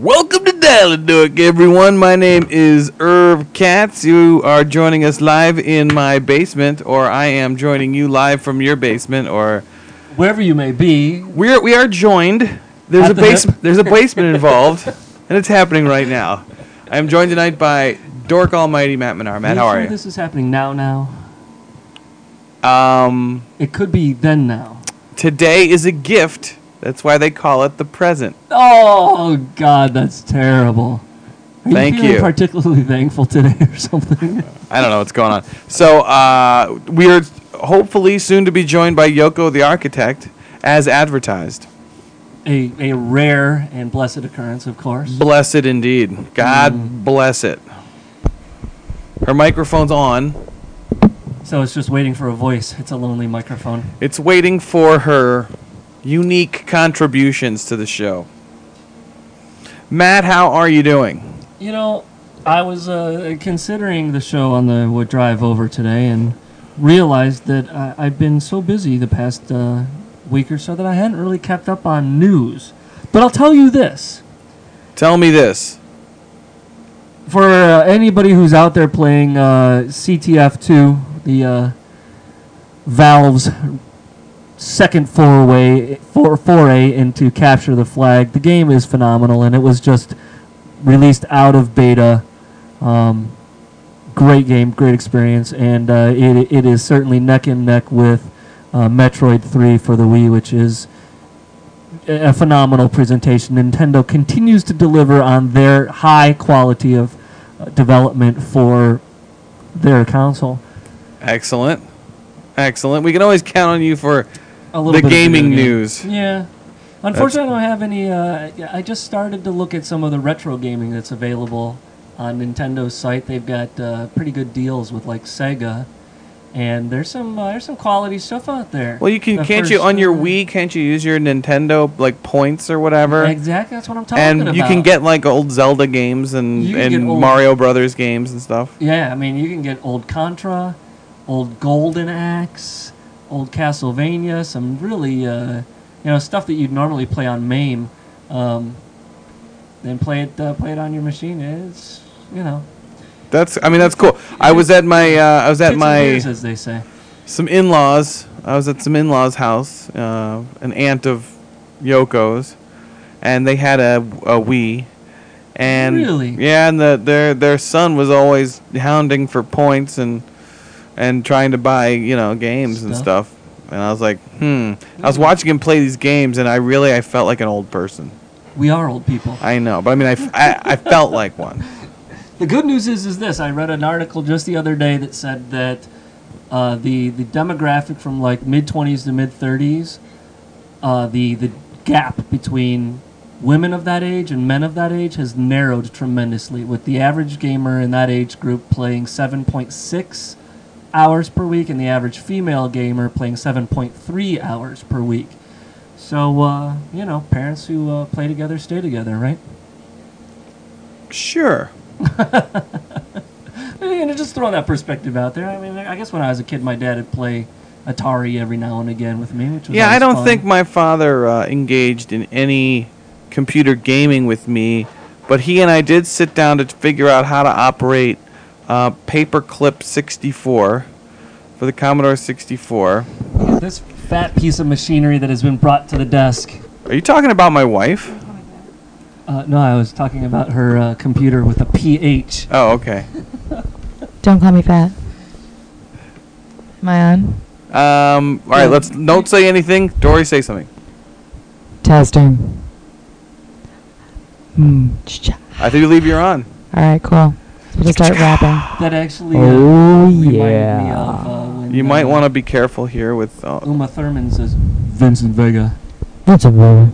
Welcome to Dial and Dork, everyone. My name is Irv Katz. You are joining us live in my basement, or I am joining you live from your basement, or wherever you may be. We are joined. There's a basement. There's a basement involved, and it's happening right now. I am joined tonight by Dork Almighty Matt Menard. Matt, how are you? This is happening now. Um, It could be then now. Today is a gift. That's why they call it the present. Oh God, that's terrible. Are Thank you feeling you. particularly thankful today or something? I don't know what's going on. So we are hopefully soon to be joined by Yoko the architect, as advertised. A rare and blessed occurrence, of course. Blessed indeed. God bless it. Her microphone's on. So it's just waiting for a voice. It's a lonely microphone. It's waiting for her unique contributions to the show. Matt, how are you doing? You know, I was considering the show on the drive over today and realized that I've been so busy the past week or so that I hadn't really kept up on news. But I'll tell you this. Tell me this. For anybody who's out there playing CTF2, the Valve's second foray into Capture the Flag, the game is phenomenal, and it was just released out of beta. Great game, great experience, and it is certainly neck and neck with Metroid 3 for the Wii, which is a phenomenal presentation. Nintendo continues to deliver on their high quality of development for their console. Excellent. Excellent. We can always count on you for The gaming news. Yeah. Unfortunately, I don't have any. I just started to look at some of the retro gaming that's available on Nintendo's site. They've got pretty good deals with like Sega, and there's some quality stuff out there. Well, can't you on your Wii? Can't you use your Nintendo like points or whatever? Exactly, that's what I'm talking about. And you can get like old Zelda games and Mario Brothers games and stuff. Yeah, I mean you can get old Contra, old Golden Axe, old Castlevania, some really stuff that you'd normally play on MAME, then play it on your machine. It's That's cool. I was at my as they say. some in-laws. I was at some in-laws' house, an aunt of Yoko's, and they had a Wii. And really? Yeah, and their son was always hounding for points and trying to buy, games and stuff. And I was like, I was watching him play these games, and I felt like an old person. We are old people. I know, but I mean, I felt like one. The good news is this. I read an article just the other day that said that the demographic from like mid-20s to mid-30s, the gap between women of that age and men of that age has narrowed tremendously, with the average gamer in that age group playing 7.6 hours per week and the average female gamer playing 7.3 hours per week. So, parents who play together stay together, right? Sure. Just throwing that perspective out there. I mean, I guess when I was a kid, my dad would play Atari every now and again with me, which was I don't fun. think my father engaged in any computer gaming with me, but he and I did sit down to figure out how to operate Paperclip 64 for the Commodore 64. This fat piece of machinery that has been brought to the desk. Are you talking about my wife? No, I was talking about her computer with a PH. Oh, okay. Don't call me fat. Am I on? All right, don't say anything. Dory, say something. Testing. I think you leave you're on. All right, cool. We'll start rapping. That actually reminded me of when You might want to be careful here with... Uma Thurman says, Vincent Vega. What's up, baby?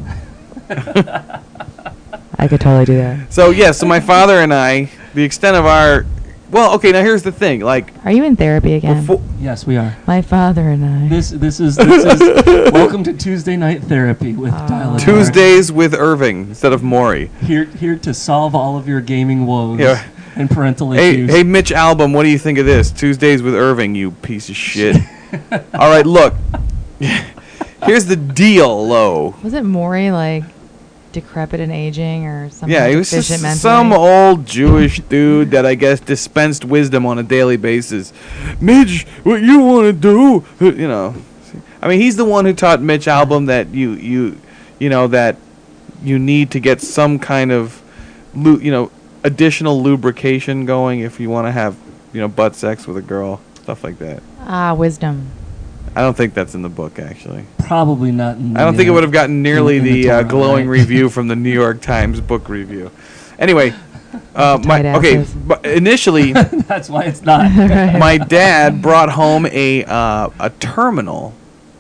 I could totally do that. So my father and I, the extent of our... Well, okay, now here's the thing. Like, are you in therapy again? Yes, we are. My father and I. This is welcome to Tuesday Night Therapy with Dial. Tuesdays with Irving instead of Maury. Here to solve all of your gaming woes and parental issues. Hey, Mitch Albom, what do you think of this? Tuesdays with Irving, you piece of shit. All right, look. Here's the deal, Lo. Was it Maury, like, decrepit and aging or something. Yeah, he was just deficient mentally. some old Jewish dude that I guess dispensed wisdom on a daily basis. Mitch, what you want to do? You know, I mean, he's the one who taught Mitch Albom that you know that you need to get some kind of additional lubrication going if you want to have butt sex with a girl, stuff like that. Wisdom. I don't think that's in the book, actually. Probably not. In I don't think it would have gotten nearly in the the Torah, glowing right? review from the New York Times book review. Anyway, Tight asses. but initially, That's why it's not. my dad brought home a terminal.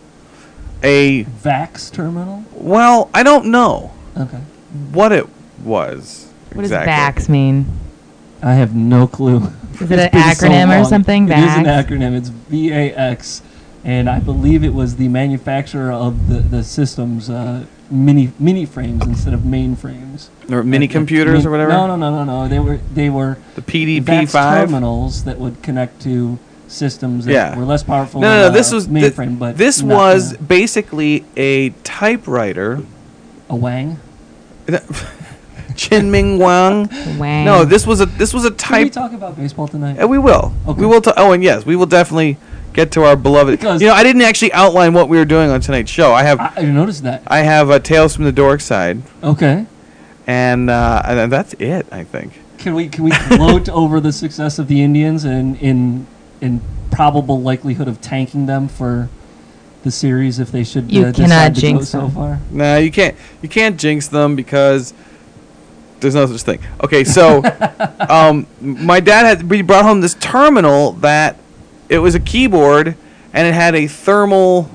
Vax terminal. Well, I don't know Okay. what it was. What does exactly. VAX mean? I have no clue. Is it It's an been so acronym or long. something? It is an VAX? acronym. It's VAX, and I believe it was the manufacturer of the systems mini frames instead of mainframes. Or mini computers or whatever? No. They were The VAX PDP-5? terminals that would connect to systems that Yeah. were less powerful. No, than this was mainframe, but this not, was basically a typewriter. a Wang. Chin Ming Wang. Wang. No, this was a Can we type. talk about baseball tonight? We will. Okay. We will. And yes, we will definitely get to our beloved. Because- I didn't actually outline what we were doing on tonight's show. I I noticed that. have Tales from the Dork Side, Okay. and that's it. I think. Can we gloat over the success of the Indians and in probable likelihood of tanking them for the series if they should You cannot decide to go jinx so them. far? No, you can't. You can't jinx them because there's no such thing. Okay, so my dad we brought home this terminal that it was a keyboard and it had a thermal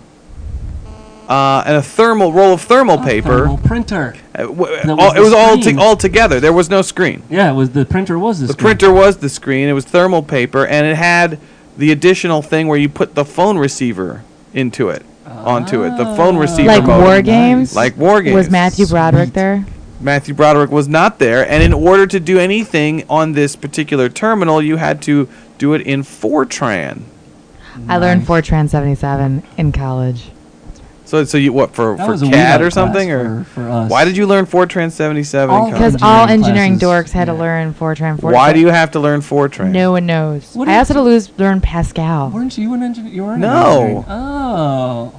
roll of thermal paper. Thermal printer. It was was the screen. all together. There was no screen. Yeah, it was the printer was the The screen. printer was the screen. It was thermal paper, and it had the additional thing where you put the phone receiver onto it. The phone receiver Like mode. War Games? Like War Games. Was Matthew Broderick there? Matthew Broderick was not there, and in order to do anything on this particular terminal, you had to do it in Fortran. I learned Fortran 77 in college. So you what for That was a CAD weed-out or something class or for us. why did you learn Fortran 77? All in Because college? all Engineering engineering classes, dorks had to yeah. learn Fortran. Why do you have to learn Fortran? No one knows. What I did also had to learn Pascal. Weren't you an engineer? You were No. engineering. Oh.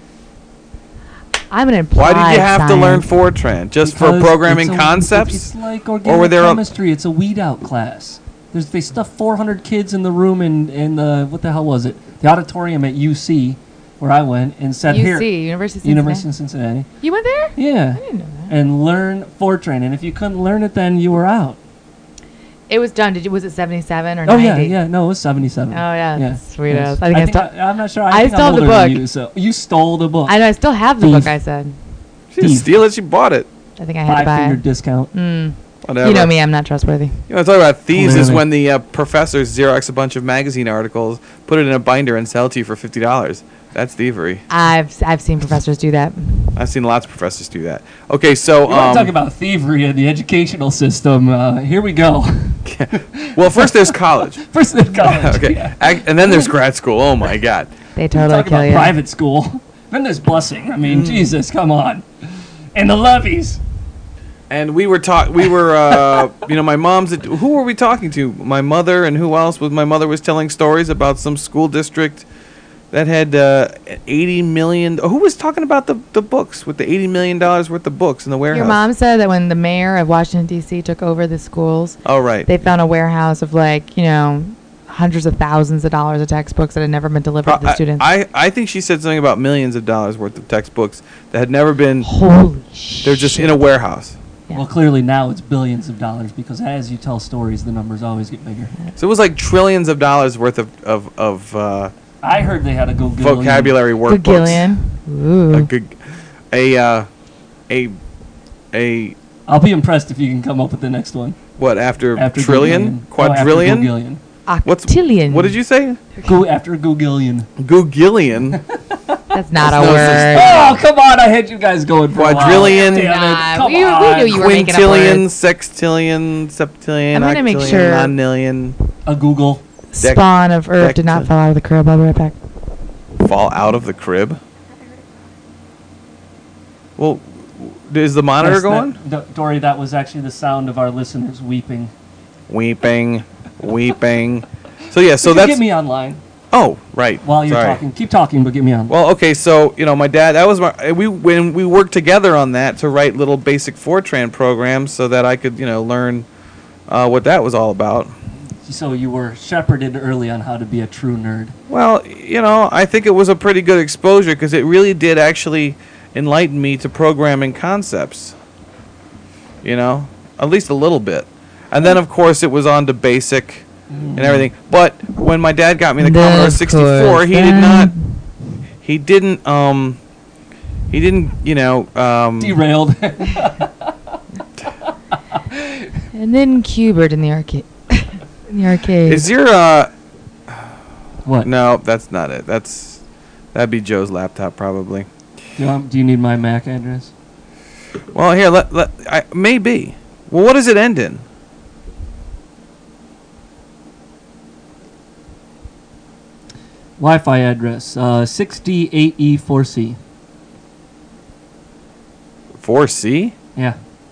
I'm an applied Why did you have to learn science. Fortran? Just for Because programming it's concepts? It's like Or organic were there a- chemistry. It's a weed out class. They stuffed 400 kids in the room in the what the hell was it? The auditorium at UC, where I went, and said here, UC, University of Cincinnati. University of Cincinnati. You went there? Yeah, I didn't know that. and learn Fortran. And if you couldn't learn it, then you were out. It was done. Was it 77 or Oh 90? yeah. No, it was 77. Oh, yeah, Yeah. that's sweet Yes. ass. I think I'm not sure. I I think stole I'm the older than book. You, so you stole the book. I know. I still have the Thief. book. I said. She didn't Thief. steal it. She bought it. I think I had to buy Five-finger it. discount. Whatever. You know me. I'm not trustworthy. You want to talk about thieves is Clearly. when the professors Xerox a bunch of magazine articles, put it in a binder, and sell it to you for $50. That's thievery. I've seen professors do that. I've seen lots of professors do that. Okay, so You want to talk about thievery in the educational system? Here we go. well, first there's college. First in college. Okay, Yeah. and then there's grad school. Oh my God. They totally Talk kill about you. private school. Then there's busing. I mean, Jesus, come on. And the levies. And we were my mom's. Who were we talking to? My mother and who else? My mother was telling stories about some school district that had 80 million. Who was talking about the books with the $80 million worth of books in the warehouse? Your mom said that when the mayor of Washington D.C. took over the schools, Oh right. they found a warehouse of hundreds of thousands of dollars of textbooks that had never been delivered to the students. I think she said something about millions of dollars worth of textbooks that had never been. Holy shit! They're just in a warehouse. Yeah. Well, clearly now it's billions of dollars because as you tell stories, the numbers always get bigger. So it was like trillions of dollars worth of I heard they had to go vocabulary workbooks. Gagillion. A I'll be impressed if you can come up with the next one. what after After trillion, Gagillion. quadrillion? No, after Gagillion. Octillion. What did you say? Go after Gagillion. Gugillion, That's not a no such word. Oh, come on. I had you guys going for Quadrillion. a while. Damn it. Nah, Come we on. knew you were making up quintillion, words. sextillion, septillion, I'm gonna make octillion, sure- nonillion. A Google. Spawn of Earth did not Decta. fall out of the crib. I'll be right back. Fall out of the crib. Well, Is the monitor Yes, going? Dory, that was actually the sound of our listeners weeping. Weeping. So yeah, so You can that's. get me online Oh, right. while you're Sorry. talking. Keep talking, but get me on. Well, okay, so my dad. That was when we worked together on that to write little basic Fortran programs so that I could learn what that was all about. So you were shepherded early on how to be a true nerd. Well, I think it was a pretty good exposure because it really did actually enlighten me to programming concepts. At least a little bit. And then, of course, it was on to BASIC and everything. But when my dad got me the Commodore 64, he didn't, Derailed. And then Qbert in the arcade. Is your, What? no, that's not it. That'd be Joe's laptop, probably. Do you need my MAC address? Well, here, maybe. Well, what does it end in? Wi-Fi address 6D8E4C. 4C? Yeah,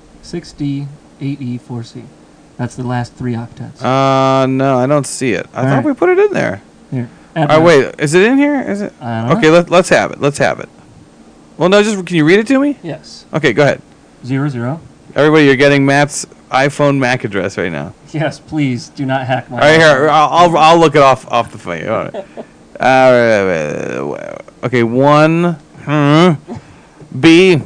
6D8E4C. That's the last 3 octets. No, I don't see it. I All thought right. we put it in there. Here. All right, wait. Is it in here? Is it? I don't know. Okay, let's have it. Let's have it. Well, no, can you read it to me? Yes. Okay, go ahead. 00. Everybody, you're getting Matt's iPhone MAC address right now. Yes, please do not hack my. All right, here. iPhone. I'll look it off the phone. All right. Okay, 1 B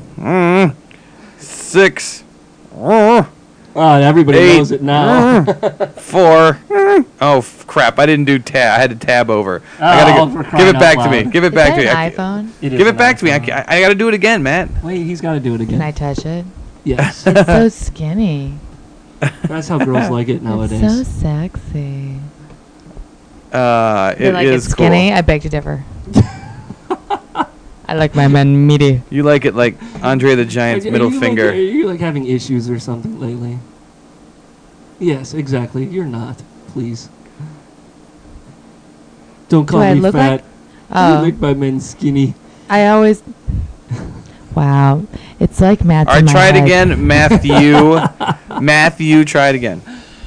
6 Oh, everybody 8 knows it now. 4. Oh crap! I didn't do tab. I had to tab over. I Oh, gotta for give crying it back out to me. loud. Give it Is back that to me. an I iPhone? It is Give an it back to me. iPhone. I got to do it again, Matt. Wait, he's got to do it again. Can I touch it? Yes. It's so skinny. That's how girls like it nowadays. It's so sexy. It You like is it skinny? cool. I beg to differ. I like my men meaty. You like it like Andre the Giant's Are middle you finger. Are you like having issues or something lately? Yes, exactly. You're not. Please. Don't call Do I me look fat. like? Oh, You make my men skinny. I always. Wow, it's like Matt's. All right, in my try it head. again, Matthew. Matthew, try it again.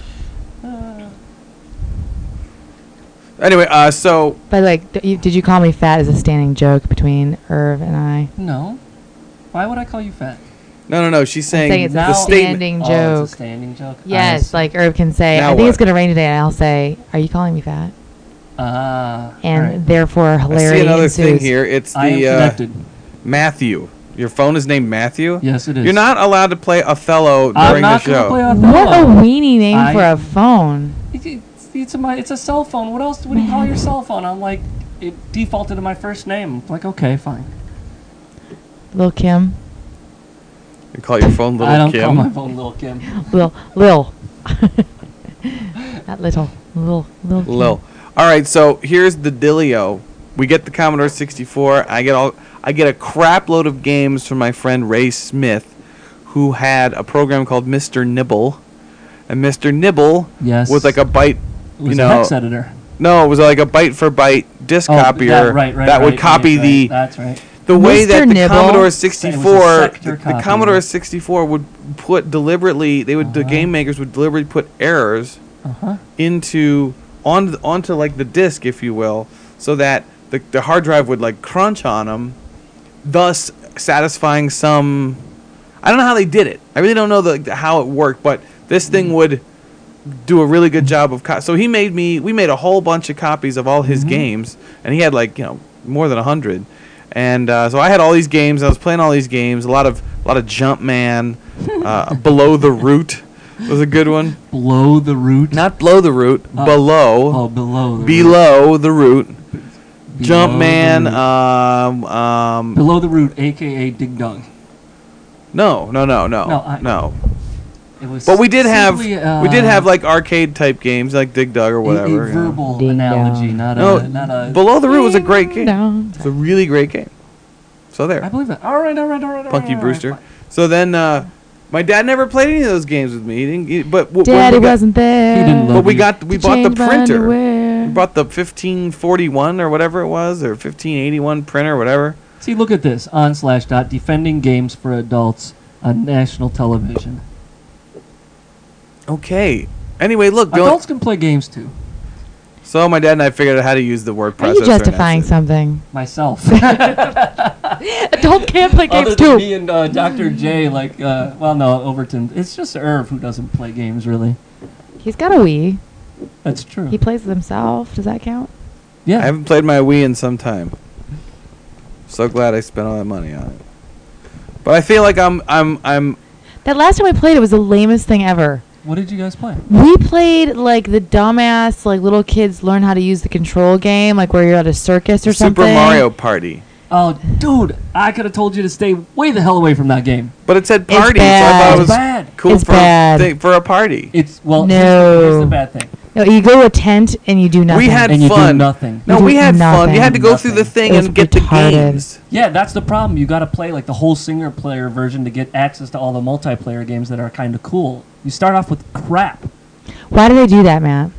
Anyway, so By the way, did you call me fat as a standing joke between Irv and I? No. Why would I call you fat? no. She's saying, saying it's the a statement. standing Oh, joke. it's a standing joke. Yes, like Irv can say, Now I think what? it's going to rain today, and I'll say, are you calling me fat? And alright. therefore, I hilarity see another ensues. thing here. It's I am the connected. Matthew. Your phone is named Matthew. Yes, it is. You're not allowed to play Othello I'm during the not gonna show. play What a Othello. weenie name I- for a phone. It's a cell phone. What else would you call your cell phone? I'm like, it defaulted to my first name. I'm like, okay, fine. Lil Kim. You call your phone Little I don't Kim. call my phone Lil Kim. Lil. Not little. Lil Kim. Lil. All right, so here's the dealio. We get the Commodore 64. I get a crap load of games from my friend Ray Smith, who had a program called Mr. Nibble, and Mr. Nibble Yes. was like a byte. It was You a know, hex editor. no, it was like a byte for byte disc copier that would copy the That's right. the way Mr. that the Nibble. Commodore It was a 64 sector the copier. Commodore 64 would put deliberately the game makers would deliberately put errors Uh-huh. onto like the disk, if you will, so that the hard drive would like crunch on them, thus satisfying some. I don't know how they did it. I really don't know how it worked, but this thing would do a really good job of. So we made a whole bunch of copies of all his games, and he had like more than 100, and so I had all these games. I was playing all these games. A lot of Jumpman, Below the Root was a good one. Below the root. Not below the root, below. Oh, below the root. Below the root. Below Jumpman. the root. Below the root, a.k.a. Dig Dug. No. No, It was But we did have simply, like arcade type games like Dig Dug or a whatever. you know. verbal Ding analogy, dong. not No, a. Below the Root was a great game. Down. It's a really great game. So I there, believe that. All right. Punky Brewster. So then, my dad never played any of those games with me. He didn't. But when Daddy we got, wasn't there. He didn't love But we you. bought the to change my printer. underwear. We bought the 1541 or whatever it was, or 1581 printer, whatever. See, look at this. On/. Defending games for adults. on national television. Okay. Anyway, look. Adults can play games too. So my dad and I figured out how to use the word processor. Are you and that's justifying it. something? Myself. Adult can't play games Other too. than me and Dr. J, no, Overton. It's just Irv who doesn't play games, really. He's got a Wii. That's true. He plays it himself. Does that count? Yeah. I haven't played my Wii in some time. So glad I spent all that money on it. But I feel like I'm That last time I played it was the lamest thing ever. What did you guys play? We played like the dumbass like little kids learn how to use the control game, like where you're at a circus or something. Super Mario Party. Oh, dude, I could have told you to stay way the hell away from that game. But it said It's party, so I bad. thought it It's was bad. cool It's for bad. for a party. It's, well, No. here's the bad thing. No, you go to a tent and you do nothing. We had And you do fun. nothing. No, You we do had fun. You nothing. had to go through the Nothing. thing It was and get the retarded. games. Yeah, that's the problem. You got to play like the whole single player version to get access to all the multiplayer games that are kind of cool. You start off with crap. Why do they do that, Matt?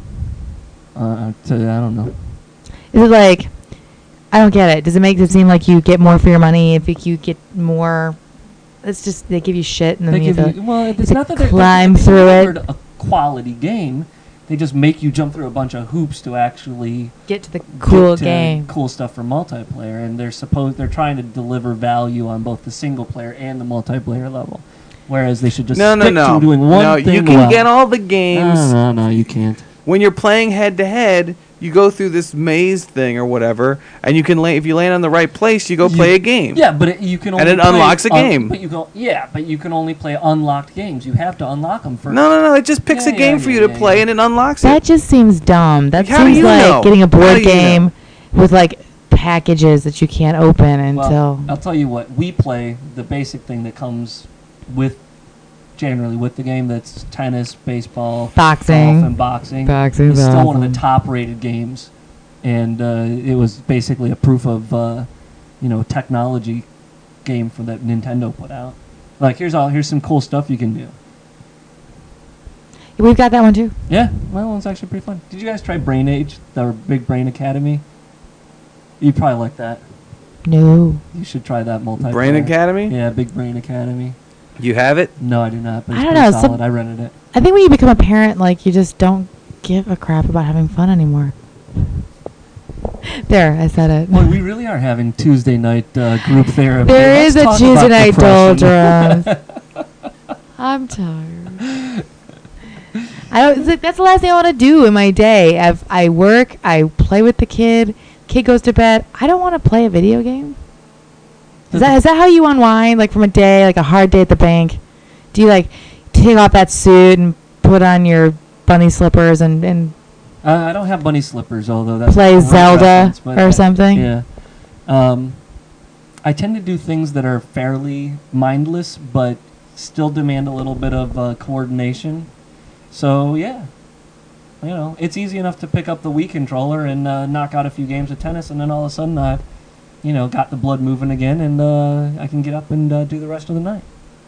I don't know. Is it like I don't get it. Does it make it seem like you get more for your money if you get more? It's just they give you shit and then They you give have to you, well, it's to not that they're climb they through it. delivered a quality game. They just make you jump through a bunch of hoops to actually get to the cool get to game. cool stuff for multiplayer, and they're trying to deliver value on both the single player and the multiplayer level. Whereas they should just stick to doing one No, thing you can well. get all the games. No, you can't. When you're playing head to head, you go through this maze thing or whatever, and you can if you land on the right place, you go play a game. Yeah, but you can only And it play unlocks a game. But you can only play unlocked games. You have to unlock them first. No. It just picks Yeah, a game yeah, for you yeah, to play, yeah. and it unlocks That it. just seems dumb. That How do seems you like know? getting a How do board you know? game with like packages that you can't open Well, until. I'll tell you what. We play the basic thing that comes generally with the game. That's tennis, baseball, Boxing. golf, and boxing. Boxing, It's still one of awesome. the top-rated games, and it was basically a proof of technology game for that Nintendo put out. Like here's some cool stuff you can do. We've got that one too. Yeah, well, it's actually pretty fun. Did you guys try Brain Age, the Big Brain Academy? You'd probably like that. No. You should try that multiplayer. Brain Academy? Yeah, Big Brain Academy. You have it? No, I do not. But it's I don't pretty know, solid. I rented it. I think when you become a parent, like you just don't give a crap about having fun anymore. There, I said it. Well, we really are having Tuesday night group therapy. There Let's is a talk Tuesday about night depression. doldrums. I'm tired. It's like, that's the last thing I want to do in my day. I work, I play with the kid. Kid goes to bed. I don't want to play a video game. Is that how you unwind, like from a day, like a hard day at the bank? Do you like take off that suit and put on your bunny slippers and I don't have bunny slippers, although that's play a great Zelda reference, but or something? Yeah. I tend to do things that are fairly mindless, but still demand a little bit of coordination. So yeah, it's easy enough to pick up the Wii controller and knock out a few games of tennis, and then all of a sudden I've, got the blood moving again, and I can get up and do the rest of the night.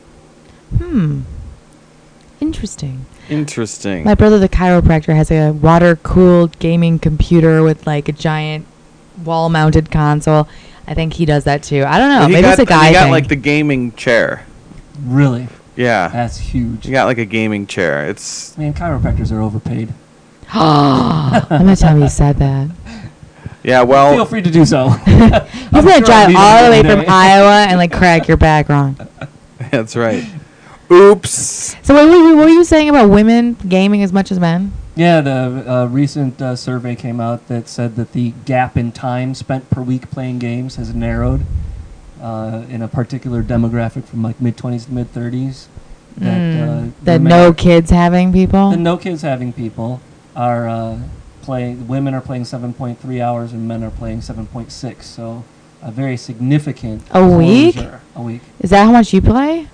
Interesting. Interesting. My brother, the chiropractor, has a water-cooled gaming computer with like a giant wall-mounted console. I think he does that too. I don't know. And he Maybe it's a guy He got thing. like the gaming chair. Really, Yeah. that's huge. He got like a gaming chair. It's Man, chiropractors are overpaid. I'm gonna tell him you said that. yeah. Well, Feel free to do so. He's gonna drive all the way from Iowa and like crack your back wrong. that's right. Oops. So what were you saying about women gaming as much as men? Yeah, the recent survey came out that said that the gap in time spent per week playing games has narrowed in a particular demographic from like mid-20s to mid-30s. That women no are- kids having people. The no kids having people are playing. Women are playing 7.3 hours and men are playing 7.6. So a very significant A week? closure. A week. Is that how much you play?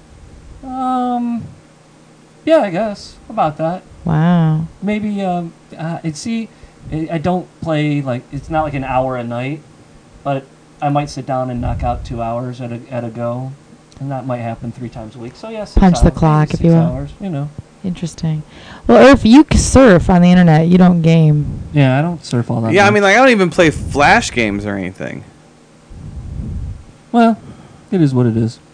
Yeah, I guess about that. Wow. Maybe I don't play like it's not like an hour a night, but I might sit down and knock out 2 hours at a go, and that might happen 3 times a week. So yes, Punch the clock, if you will. Hours, Interesting. Well, if you surf on the internet, you don't game. Yeah, I don't surf all that. Yeah, I much. mean, like I don't even play flash games or anything. Well, it is what it is.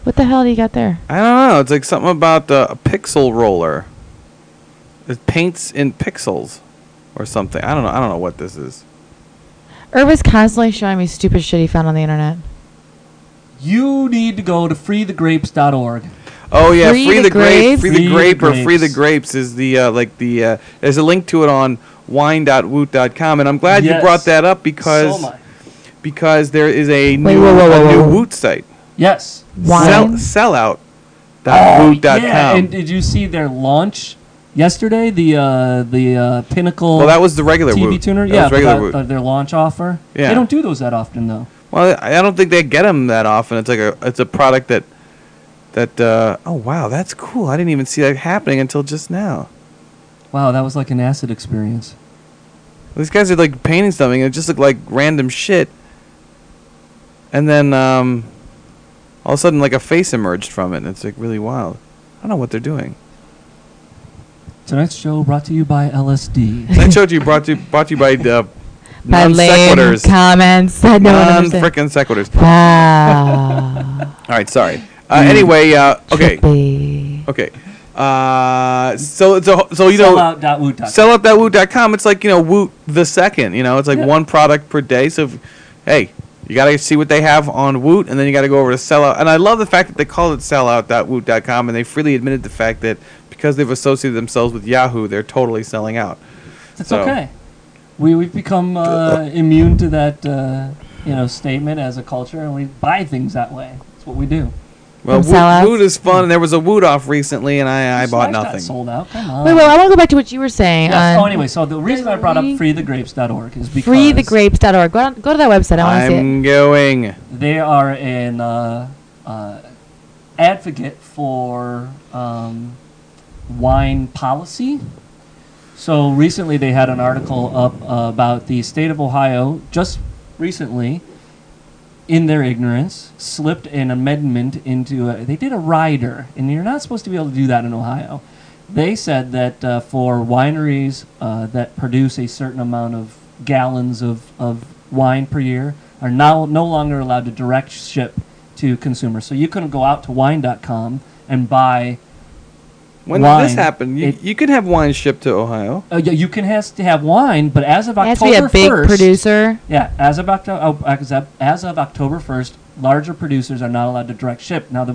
What the hell do you got there? I don't know. It's like something about a pixel roller. It paints in pixels or something. I don't know. I don't know what this is. Irv is constantly showing me stupid shit he found on the internet. You need to go to freethegrapes.org. Oh yeah, Free free the the grape, Grapes? free the grape, or Free the free the Grapes. grapes is the there's a link to it on wine.woot.com, and I'm glad you Yes. brought that up So because much. there is a Wait, new whoa. new Woot site. Yes. Wine? Sellout.woot.com. Yeah. And did you see their launch yesterday? The Pinnacle Well, that was the regular TV Woot. tuner. That Yeah, was regular but Woot. their launch offer. Yeah. They don't do those that often though. Well, I don't think they get them that often. It's like it's a product that oh wow, that's cool. I didn't even see that happening until just now. Wow, that was like an acid experience. These guys are like painting something, and it just looked like random shit. And then all of a sudden, like a face emerged from it, and it's like really wild. I don't know what they're doing. Tonight's show brought to you by LSD. That showed you brought to you by the By non lame sequiturs. comments that no one Non understands. frickin' sequiturs. Wow. All right, sorry. Anyway, okay, Trippy. okay. So you know. Sellout.woot.com. Sellout.woot.com, it's like, Woot the second, it's like Yeah. one product per day. So, hey, you got to see what they have on Woot, and then you got to go over to Sellout. And I love the fact that they call it sellout.woot.com, and they freely admitted the fact that because they've associated themselves with Yahoo, they're totally selling out. It's So- okay. We've become immune to that statement as a culture, and we buy things that way. That's what we do. Well, From sellouts? Woot is fun, and there was a Woot off recently, and I bought Slash got nothing. sold out. Come on. Wait, I want to go back to what you were saying. Yes. on Oh, anyway, so the reason I brought up freethegrapes.org is because freethegrapes.org. Go to that website. I want to see it. I'm going. they are an advocate for wine policy. So recently they had an article up about the state of Ohio just recently, in their ignorance, slipped an amendment into they did a rider, and you're not supposed to be able to do that in Ohio. They said that for wineries that produce a certain amount of gallons of wine per year are now no longer allowed to direct ship to consumers. So you couldn't go out to wine.com and buy When wine. did this happen? You can have wine shipped to Ohio. yeah, you can has to have wine, but as of It has to be October a big 1st, producer. yeah, as of October 1st, larger producers are not allowed to direct ship. Now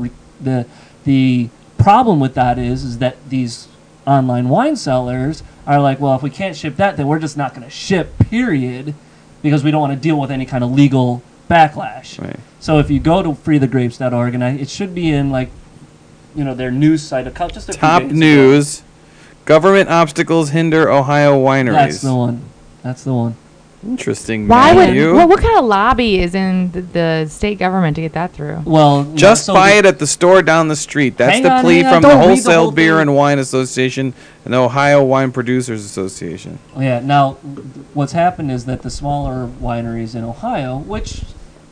the problem with that is that these online wine sellers are like, well, if we can't ship that, then we're just not going to ship, period, because we don't want to deal with any kind of legal backlash. Right. So if you go to freethegrapes.org, and it should be in their news site, just a few Top days ago. news. Government obstacles hinder Ohio wineries. That's the one. That's the one. Interesting. Why would Matthew. what kind of lobby is in the state government to get that through? Well, Just so buy the- it at the store down the street. That's Hang the on, plea hang on. from the Don't read the Wholesale whole Beer thing. and Wine Association and the Ohio Wine Producers Association. Oh, yeah. Now, what's happened is that the smaller wineries in Ohio, which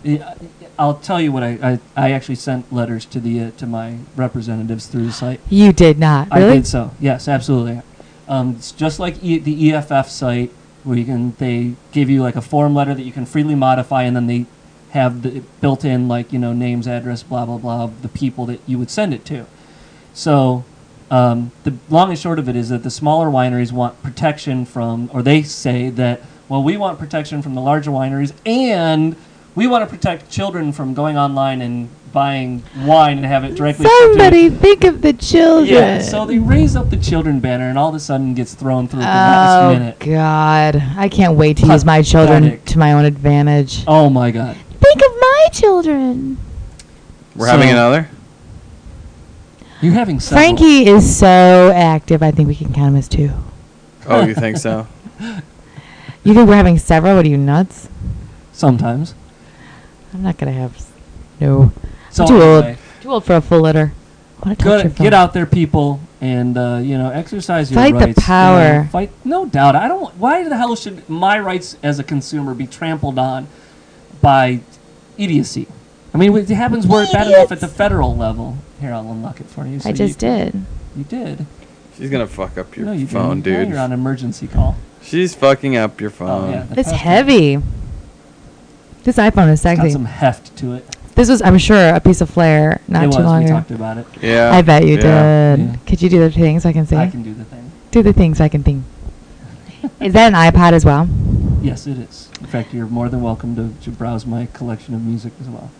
I'll tell you what I actually sent letters to my representatives through the site. You did not. I Really? did so. Yes, absolutely. It's just like the EFF site where they give you like a form letter that you can freely modify, and then they have the built-in names, address, blah blah blah of the people that you would send it to. So the long and short of it is that the smaller wineries want protection from, or they say that, well, we want protection from the larger wineries, and we want to protect children from going online and buying wine and have it directly shipped to Somebody think of the children. yeah, so they raise up the children banner, and all of a sudden gets thrown through at the last Oh minute. God! I can't wait to use my children Pathetic. to my own advantage. Oh my God! Think of my children. We're having So- another? You're having several. Frankie is so active. I think we can count him as two. Oh, you think so? You think we're having several? What are you, nuts? Sometimes. I'm not gonna have. No. So Too old. anyway, Too old for a full litter. I wanna touch your phone. get out there, people, and exercise your Fight the rights. power. Fight. No doubt. I don't. Why the hell should my rights as a consumer be trampled on by idiocy? I mean, it happens bad enough at the federal level. Here, I'll unlock it for you. So I just did. You did. She's going to fuck up your No, you phone, didn't. Now dude. you're on emergency call. She's fucking up your Oh phone. yeah. It's heavy. This iPhone is Got sexy. some heft to it. This was, I'm sure, a piece of flair not It too was. long We ago. talked about it. Yeah. I bet you did. Yeah. Could you do the things I can see? I can do the thing. Do the things I can think. Is that an iPod as well? Yes, it is. In fact, you're more than welcome to browse my collection of music as well.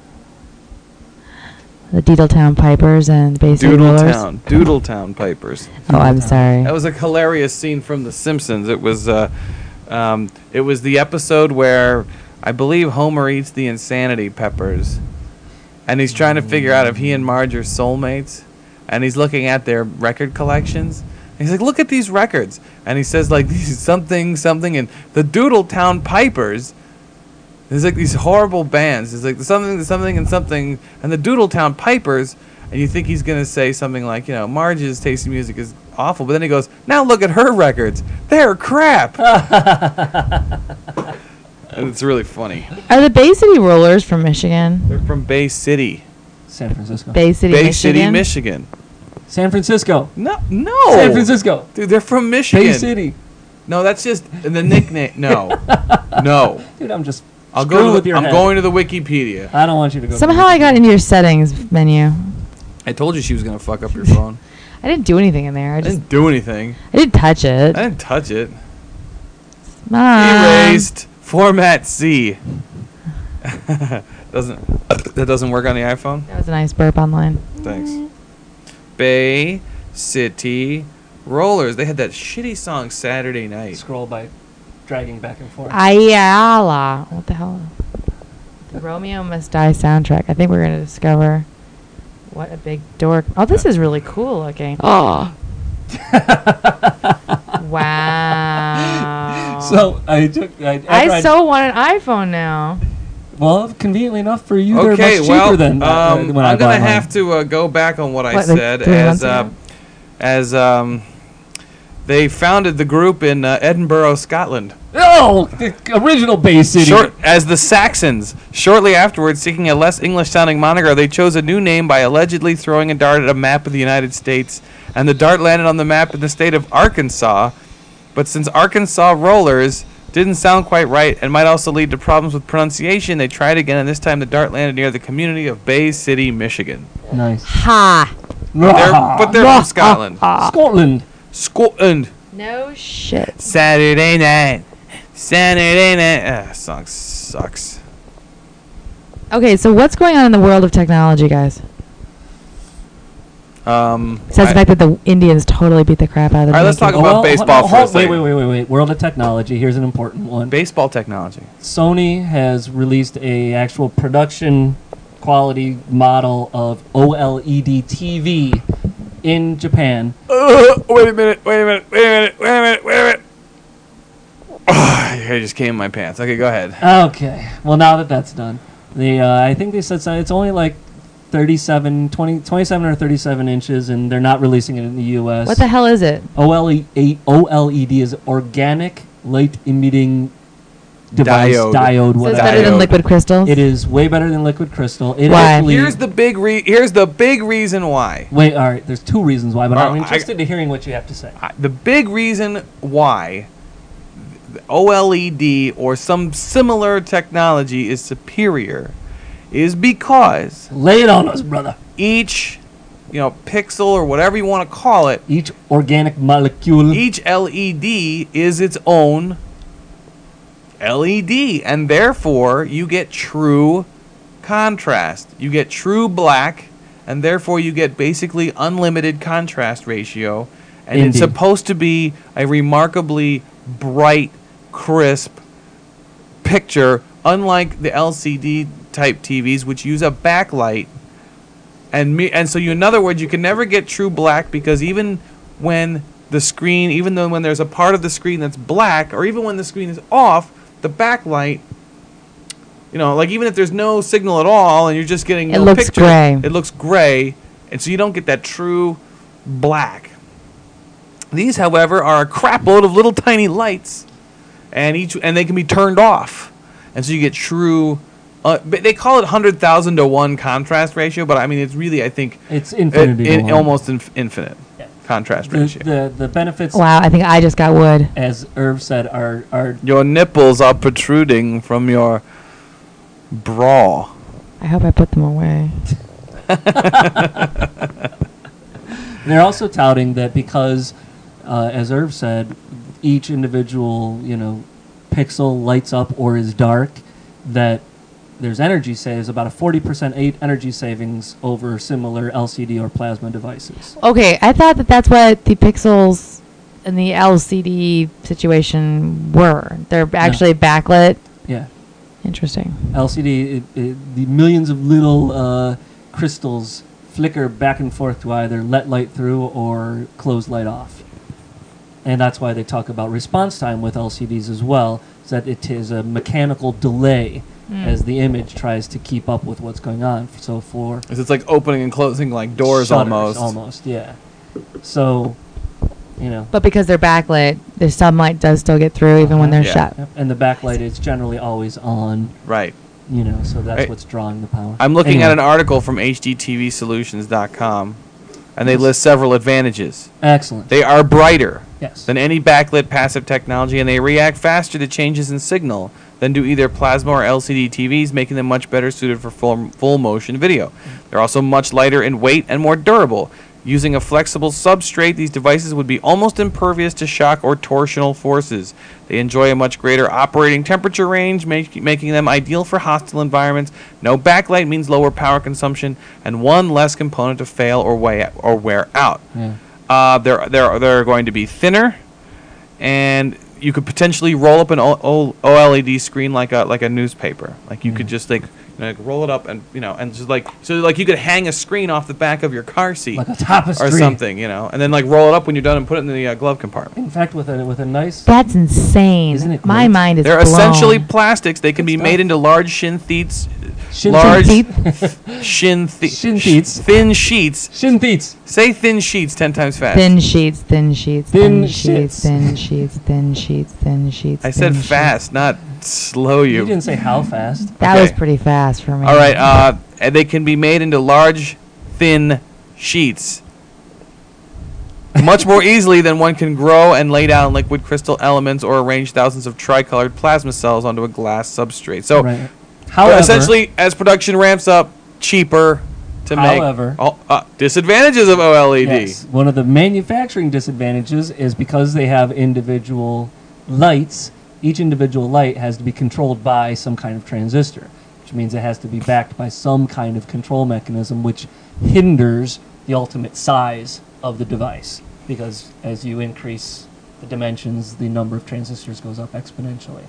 The Doodletown Pipers and Bay City Rollers. Doodletown Pipers. Oh, I'm sorry. That was a hilarious scene from The Simpsons. It was the episode where I believe Homer eats the insanity peppers, and he's trying to figure out if he and Marge are soulmates, and he's looking at their record collections. And he's like, "Look at these records," and he says like, "These something something," and the Doodletown Pipers. There's like these horrible bands. There's like something, and the Doodletown Pipers. And you think he's gonna say something like, Marge's taste in music is awful, but then he goes, "Now look at her records. They're crap." And it's really funny. Are the Bay City Rollers from Michigan? They're from Bay City. San Francisco. Bay City, Bay Michigan? City, Michigan. San Francisco. No. San Francisco. Dude, they're from Michigan. Bay City. No, that's just the nickname. No. No. Dude, I'm just I'm screwing with your head. going to the Wikipedia. I don't want you to go. Somehow I got into your settings menu. I told you she was going to fuck up your phone. I didn't do anything in there. I didn't do anything. I didn't touch it. I didn't touch it. Mom. Erased. Format C. That doesn't work on the iPhone? That was a nice burp online. Thanks. Bay City Rollers. They had that shitty song Saturday Night. Scroll by dragging back and forth. Ayala. What the hell? The Romeo Must Die soundtrack. I think we're going to discover what a big dork. Oh, this is really cool looking. Oh. Wow. So I I so want an iPhone now. Well, conveniently enough for you, Okay, they're much cheaper than when I I'm bought gonna mine. have to go back on what I What, like said 3 months ago? as they founded the group in Edinburgh, Scotland. Oh, the original Bay City. As the Saxons. Shortly afterwards, seeking a less English-sounding moniker, they chose a new name by allegedly throwing a dart at a map of the United States, and the dart landed on the map in the state of Arkansas. But since Arkansas Rollers didn't sound quite right and might also lead to problems with pronunciation, they tried again, and this time the dart landed near the community of Bay City, Michigan. Nice. Ha. But they're from Scotland. Scotland. Scotland. No shit. Saturday night. Song sucks. Okay, so what's going on in the world of technology, guys? Besides the fact that the Indians totally beat the crap out of the All right, let's talk Yankees. about baseball for a second. Wait. World of technology. Here's an important one. Baseball technology. Sony has released a actual production quality model of OLED TV in Japan. Wait a minute. I just came in my pants. Okay, go ahead. Okay. Well, now that that's done, I think they said it's only like 27 or 37 inches, and they're not releasing it in the U.S. What the hell is it? OLED is organic light emitting device, diode, So whatever. it's better than liquid crystals? It is way better than liquid crystal. It Why? actually- Here's the big reason why. Wait, all right. There's 2 reasons why, but All I'm right, interested in hearing what you have to say. The big reason why the OLED or some similar technology is superior is because Lay it on us, brother. each pixel or whatever you want to call it, Each organic molecule. each LED is its own LED, and therefore you get true contrast. You get true black, and therefore you get basically unlimited contrast ratio. And it's Indeed. supposed to be a remarkably bright, crisp picture, unlike the LCD type TVs, which use a backlight. And so in other words, you can never get true black, because even when when there's a part of the screen that's black, or even when the screen is off, the backlight, like even if there's no signal at all and you're just getting It no looks picture, gray. it looks gray, and so you don't get that true black. These, however, are a crap load of little tiny lights, and they can be turned off, and so you get true. They call it 100,000 to 1 contrast ratio, but I mean it's really, I think, It's infinity. to one. almost infinite Yeah. contrast ratio. The benefits, Wow, I think I just got wood. as Irv said, are Your nipples are protruding from your bra. I hope I put them away. They're also touting that because, as Irv said, each individual, pixel lights up or is dark, that there's energy saves, about a 40% energy savings over similar LCD or plasma devices. Okay, I thought that's what the pixels in the LCD situation were. They're actually backlit. Yeah. Interesting. LCD, the millions of little crystals flicker back and forth to either let light through or close light off. And that's why they talk about response time with LCDs as well, is that it is a mechanical delay as the image tries to keep up with what's going on. So for... It's like opening and closing like doors shutters, almost. Yeah. So, But because they're backlit, the sunlight does still get through even when they're shut. Yep. And the backlight is generally always on. Right. So that's what's drawing the power. I'm looking at an article from hdtvsolutions.com, and they list several advantages. Excellent. They are brighter Yes. than any backlit passive technology, and they react faster to changes in signal than do either plasma or LCD TVs, making them much better suited for full motion video. They're also much lighter in weight and more durable. Using a flexible substrate, these devices would be almost impervious to shock or torsional forces. They enjoy a much greater operating temperature range, making them ideal for hostile environments. No backlight means lower power consumption, and one less component to fail or wear out. Yeah. They're going to be thinner, and you could potentially roll up an OLED screen like a newspaper. Like you could just roll it up and and just you could hang a screen off the back of your car seat Like a tapestry. or something, and then roll it up when you're done and put it in the glove compartment. In fact, with a nice... That's insane. Isn't it My great? mind is They're blown. essentially plastics. They can be stuff. made into large shin-theats. Shin-theats? Shin-theats. Thin sheets. Shin-theats. Say thin sheets 10 times fast. Thin sheets, thin sheets, Thin thin sheets, shits. thin sheets, thin sheets, thin sheets. I said thin sheets. fast, not slow You you. didn't say how fast. That was Okay. pretty fast for me. All right, and they can be made into large, thin sheets. Much more easily than one can grow and lay down liquid crystal elements or arrange thousands of tricolored plasma cells onto a glass substrate. So, Right. However, essentially, as production ramps up, cheaper to make. However- Disadvantages of OLED. yes, one of the manufacturing disadvantages is because they have individual lights, each individual light has to be controlled by some kind of transistor, which means it has to be backed by some kind of control mechanism, which hinders the ultimate size of the device. Because as you increase the dimensions, the number of transistors goes up exponentially.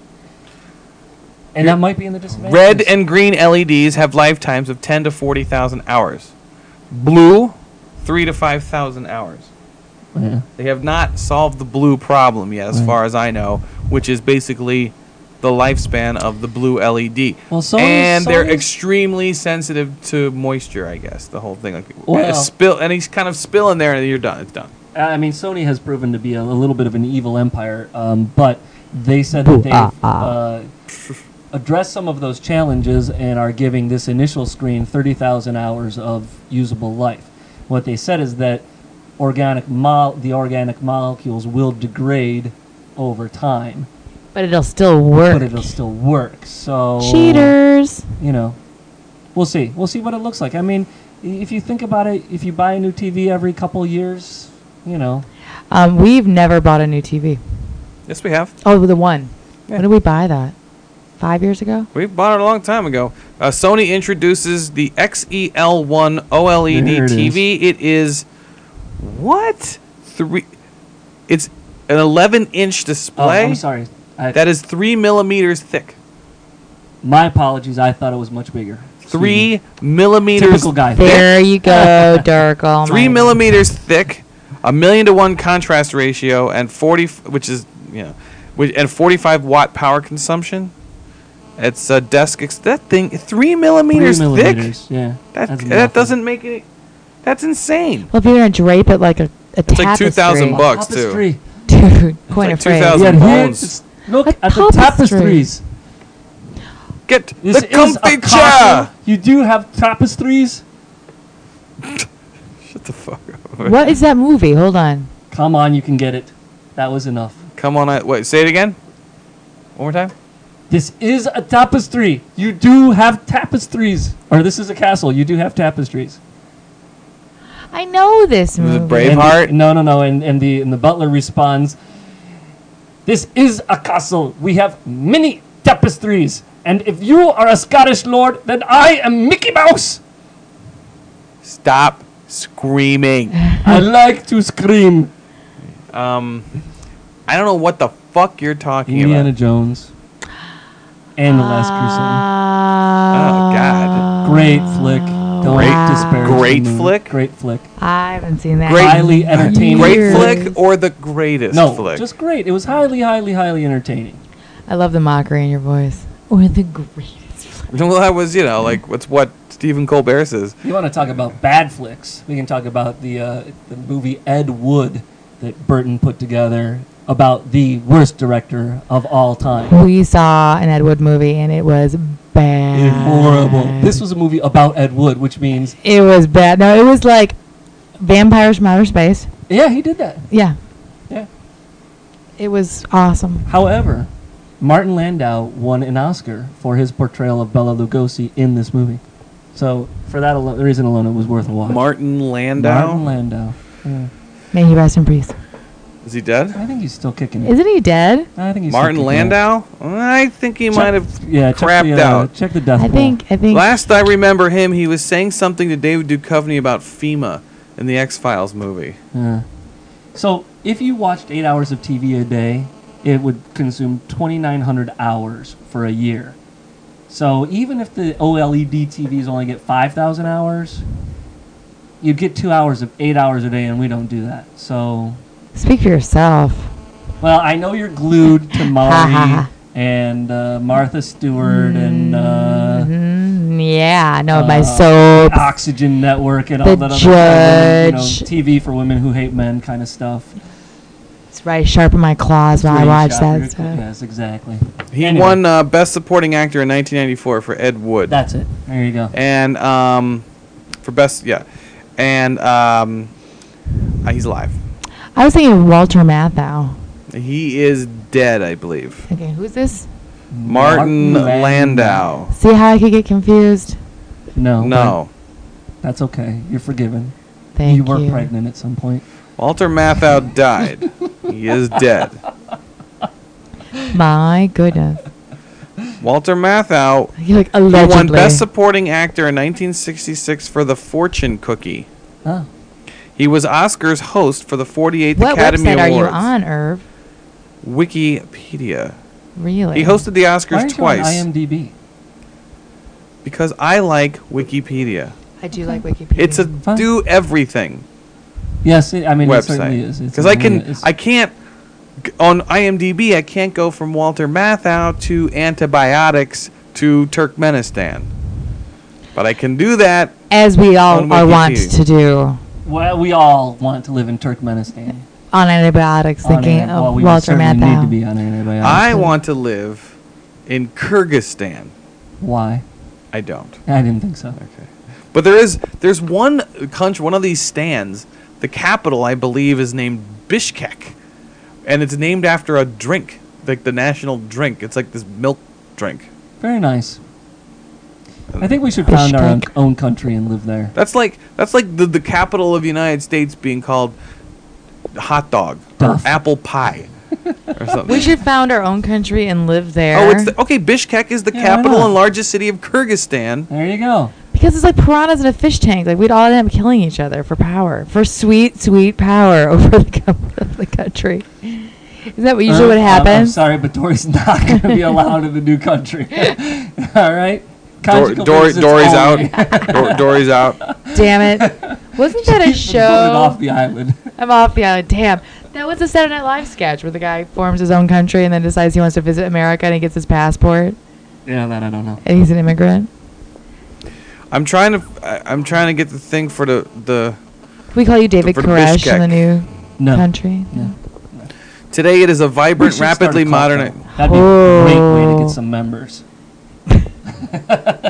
And that might be in the disadvantages. Red and green LEDs have lifetimes of 10 to 40,000 hours. Blue, 3 to 5,000 hours. Yeah. They have not solved the blue problem yet, as Right. far as I know, which is basically the lifespan of the blue LED. Well, And they're Sony's- extremely sensitive to moisture, I guess. The whole thing, Well- spill, and he's kind of spill in there, and you're done. It's done. I mean, Sony has proven to be a little bit of an evil empire, but they said that they've addressed some of those challenges and are giving this initial screen 30,000 hours of usable life. What they said is that the organic molecules will degrade over time, But it'll still work. but it'll still work. So Cheaters. We'll see. We'll see what it looks like. I mean, if you think about it, if you buy a new TV every couple years, We've never bought a new TV. Yes, we have. Oh, the one. Yeah. When did we buy that? 5 years ago? We bought it a long time ago. Sony introduces the XEL1 OLED There it TV. It is what? It's an 11-inch Oh, display. I'm sorry. That is 3 millimeters thick. My apologies. I thought it was much bigger. Excuse 3 me. millimeters. Typical guy. There you go, Dirk. Oh 3 millimeters thick, 1,000,000 to 1 contrast ratio, and 45 watt power consumption. It's a desk. That thing 3 millimeters, 3 millimeters. Yeah. thick. That's That nothing. doesn't make it. That's insane. Well, if you're going to drape it like a It's tapestry. like 2,000 bucks too. Tapestry. Dude, coin like of phrase. 2,000 Yeah, here, bones. just look A at the tapestry. tapestries. Get This the is a comfy castle. chair. You do have tapestries? Shut the fuck up. What is that movie? Hold on. Come on, you can get it. That was enough. Come on, wait. Say it again. One more time. This is a tapestry. You do have tapestries. Or this is a castle. You do have tapestries. I know this Was it movie. Brave? And Braveheart? no. And the butler responds, "This is a castle. We have many tapestries. And if you are a Scottish lord, then I am Mickey Mouse. Stop screaming. I like to scream." I don't know what the fuck you're talking Indiana about. Jones and The Last Oh, God. Crusade. Great flick. Don't Great- disparage the great movie. flick? Great flick. I haven't seen that. Great- Highly entertaining. Great Years. flick or the greatest No, flick? just great. It was highly entertaining. I love the mockery in your voice. Or the greatest. Well, that was, like, what's what Stephen Colbert says. You want to talk about bad flicks? We can talk about the movie Ed Wood that Burton put together about the worst director of all time. We saw an Ed Wood movie and it was bad. Horrible. This was a movie about Ed Wood, which means It was bad. No, it was like vampires from outer space. yeah, he did that. Yeah. Yeah. It was awesome. However, Martin Landau won an Oscar for his portrayal of Bela Lugosi in this movie. So for that reason alone, it was worth a watch. Martin Landau? Martin Landau. Yeah. May he rest in peace. Is he dead? I think he's still kicking it. Isn't he dead? I think he's Martin still kicking it. Landau? I think he might have check crapped the, out. Check the death I pool. think. Last I remember him, he was saying something to David Duchovny about FEMA in the X-Files movie. Yeah. So if you watched 8 hours of TV a day, it would consume 2,900 hours for a year. So even if the OLED TVs only get 5,000 hours, you'd get 2 hours of 8 hours a day, and we don't do that. So, Speak for yourself. well, I know you're glued to Maury and Martha Stewart and Yeah, no, my uh, soap. Oxygen Network and all The that other kind of, Judge. TV for women who hate men kind of stuff. It's right, sharpen my claws while I Really watch sharp that your- stuff. Yes, exactly. He Anyway. won Best Supporting Actor in 1994 for Ed Wood. That's it. There you go. And for best, yeah. And he's alive. I was thinking of Walter Matthau. He is dead, I believe. Okay, who's this? Martin Landau. See how I could get confused? No. No. but That's okay. You're forgiven. Thank you you. were pregnant at some point. Walter Matthau died. He is dead. My goodness. Walter Matthau. He like He won allegedly. Best Supporting Actor in 1966 for The Fortune Cookie. Oh. He was Oscar's host for the 48th What Academy website are Awards. you on, Irv? Wikipedia. Really? He hosted the Why Oscars aren't you on twice IMDb? because I like Wikipedia. I do like Wikipedia. It's a Fine. do everything Yes, it certainly website. is. It's Because a- I can, it's- I can't on IMDb. I can't go from Walter Matthau to antibiotics to Turkmenistan, but I can do that. as we all on are want Wikipedia. to do well, we all want to live in Turkmenistan. on antibiotics, thinking well, of we Walter certainly need to Matthau. be on antibiotics. I want to live in Kyrgyzstan. Why? I don't. I didn't think so. Okay. But there's one country, one of these stands, the capital, I believe, is named Bishkek. And it's named after a drink, like the national drink. It's like this milk drink. Very nice. I think we should found our Bishkek. own country and live there. That's like the capital of the United States being called hot dog Duff. or apple pie or something. We should found our own country and live there. Oh, it's okay. Bishkek is the Yeah, why capital not? and largest city of Kyrgyzstan. There you go. because it's like piranhas in a fish tank. Like we'd all end up killing each other for power, for sweet, sweet power over the country. Isn't that usually what I'm happens? sorry, but Dory's not going to be allowed in the new country. All right? Conjugal visits Dory's only. out. Dory's out. Damn it! Wasn't that a Voted show? off the island. I'm off the island. Damn. That was a Saturday Night Live sketch where the guy forms his own country and then decides he wants to visit America and he gets his passport Yeah, that I don't know. and he's an immigrant. I'm trying to get the thing for the Can we call you David For the Koresh in the Bishkek. new No. country? No. Today it is a We vibrant, should start a rapidly cult, modern. though. That'd be a great way to Oh. get some members.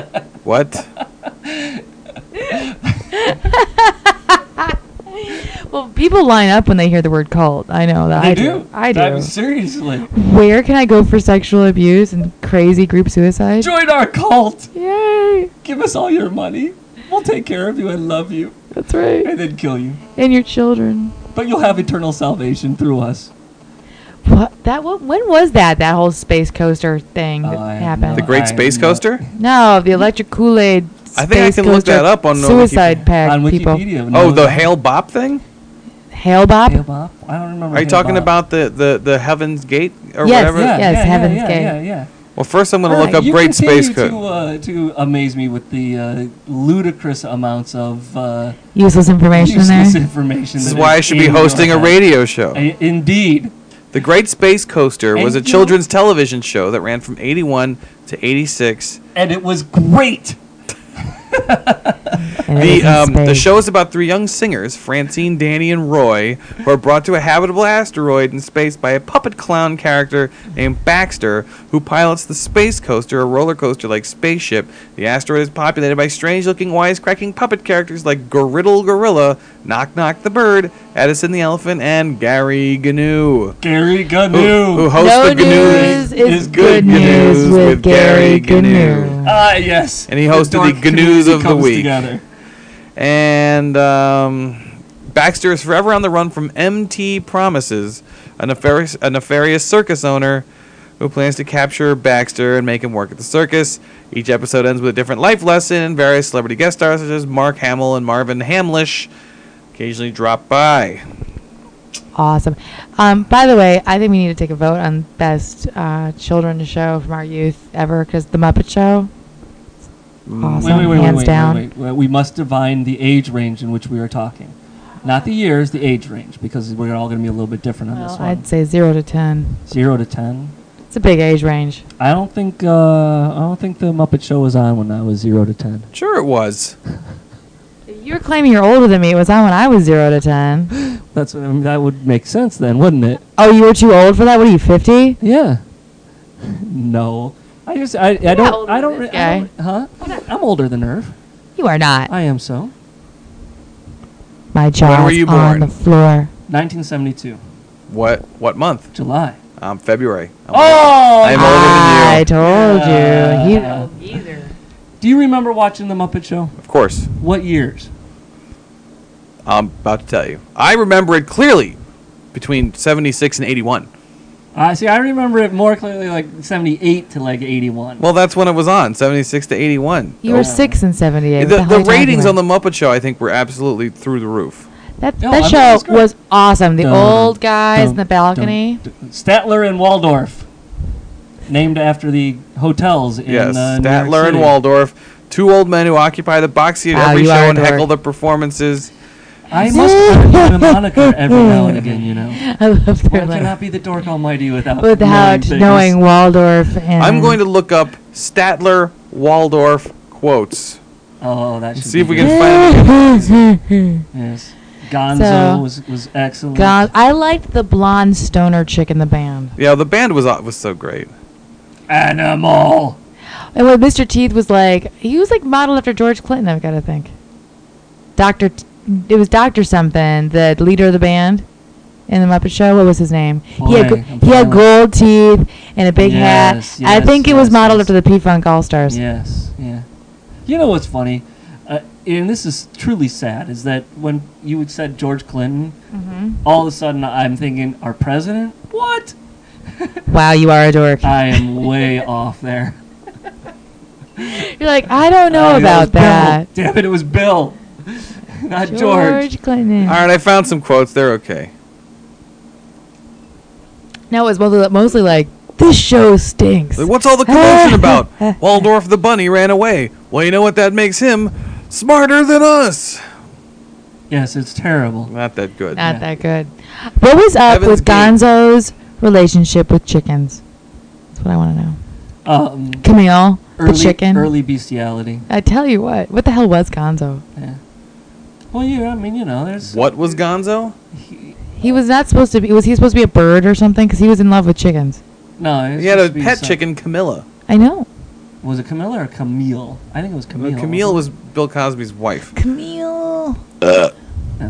What? Well, people line up when they hear the word cult. I know that. They I do. I do. Seriously. Where can I go for sexual abuse and crazy group suicide? Join our cult. Yay! Give us all your money. We'll take care of you and love you. That's right. And then kill you. And your children. But you'll have eternal salvation through us. What? When was that? That whole space coaster thing that I have happened? The Great I Space know. Coaster? No, the electric Kool-Aid. I think I space can look coaster that up on suicide Wikipedia. pact On people. Wikipedia. Oh, the Hale Bop thing? Hail Bop? Hail Bop? I don't remember. Are you Hail talking Bop. about the Heaven's Gate or Yes, whatever? Yes, Heaven's Gate. Yeah. Well, first I'm going to look up You Great Space continue Coaster. to amaze me with the ludicrous amounts of Useless information in there. useless information. This is that why I is should be in your hosting a head. radio show. Indeed. The Great Space Coaster was a And you- children's television show that ran from 81 to 86. And it was great. And it was in The space. show is about three young singers, Francine, Danny, and Roy, who are brought to a habitable asteroid in space by a puppet clown character named Baxter, who pilots the space coaster, a roller coaster like Spaceship. The asteroid is populated by strange-looking, wisecracking puppet characters like Goriddle Gorilla, Knock Knock the Bird, Edison the Elephant, and Gary Gnu. Gary Who Gnu. hosts No the GNUs. news is good good news with Gary Gnu. Ah, yes. And he hosted the dork GNUs community of the comes week. Together. And Baxter is forever on the run from MT Promises, a nefarious circus owner who plans to capture Baxter and make him work at the circus. Each episode ends with a different life lesson, and various celebrity guest stars such as Mark Hamill and Marvin Hamlish occasionally drop by. Awesome. By the way, I think we need to take a vote on best children's show from our youth ever, because The Muppet Show. Awesome. Hands down. Wait. We must divine the age range in which we are talking. Not the years, the age range, because we're all going to be a little bit different on this Well, one. I'd say 0 to 10. 0 to 10. It's a big age range. I don't think the Muppet Show was on when I was 0 to 10. Sure it was. You're claiming you're older than me. It was on when I was 0 to 10. That's that would make sense then, wouldn't it? Oh, you were too old for that? What are you, 50? Yeah. No. I older don't than this guy. huh? I'm older than Irv. You are not. I am so. My jaw's were you on born? the floor. 1972. What month? July. February. Oh! I'm older I told Yeah. you. He don't either. Do you remember watching The Muppet Show? Of course. What years? I'm about to tell you. I remember it clearly between 76 and 81. See, I remember it more clearly like 78 to like 81. Well, that's when it was on, 76 to 81. You were 6 in 78. The ratings on The Muppet Show, I think, were absolutely through the roof. That No, I mean, it show was great. was awesome. The Dun, old guys in dun, the balcony. Statler and Waldorf. Named after the hotels in Yes, New York Statler and City. Waldorf, two old men who occupy the box seat at Wow, every you show are a and dork. heckle the performances. I must have given a moniker every now and again, you know. I love their One like, cannot be the dork almighty without without knowing knowing things. Waldorf. And I'm going to look up Statler Waldorf quotes. Oh, that should See if be we good. can find Yes. Gonzo So- was excellent. I liked the blonde stoner chick in the band. Yeah, the band was so great. Animal. And when Mr. Teeth was like, he was like modeled after George Clinton, I've got to think. It was Dr. something, the leader of the band in the Muppet Show. What was his name? Boy, he had I'm he had failing. gold teeth and a big hat. Yes, I yes, think it was yes, modeled yes. after the P-Funk All-Stars. Yes, yeah. You know what's funny? And this is truly sad, is that when you had said George Clinton, all of a sudden I'm thinking, our president? What? Wow, you are a dork. I am way off there. You're like, I don't know It was about Bill. that. Damn it, it was Bill. Not George. George Clinton. All right, I found some quotes. They're okay. No, it was mostly like, this show stinks. Like, what's all the commotion about? Waldorf the bunny ran away. Well, you know what that makes him? Smarter than us. Yes, it's terrible. Not that good. Not that good. What was up Heaven's with Gate. Gonzo's relationship with chickens? That's what I want to know. Camille, the chicken. Early bestiality. I tell you what the hell was Gonzo? Yeah. Well, yeah, I mean, you know, there's... What was Gonzo? He was not supposed to be. Was he supposed to be a bird or something? Because he was in love with chickens. No, it was He had a supposed to be pet some- chicken, Camilla. I know. Was it Camilla or Camille? I think it was Camille. Camille was Bill Cosby's wife. Camille. No.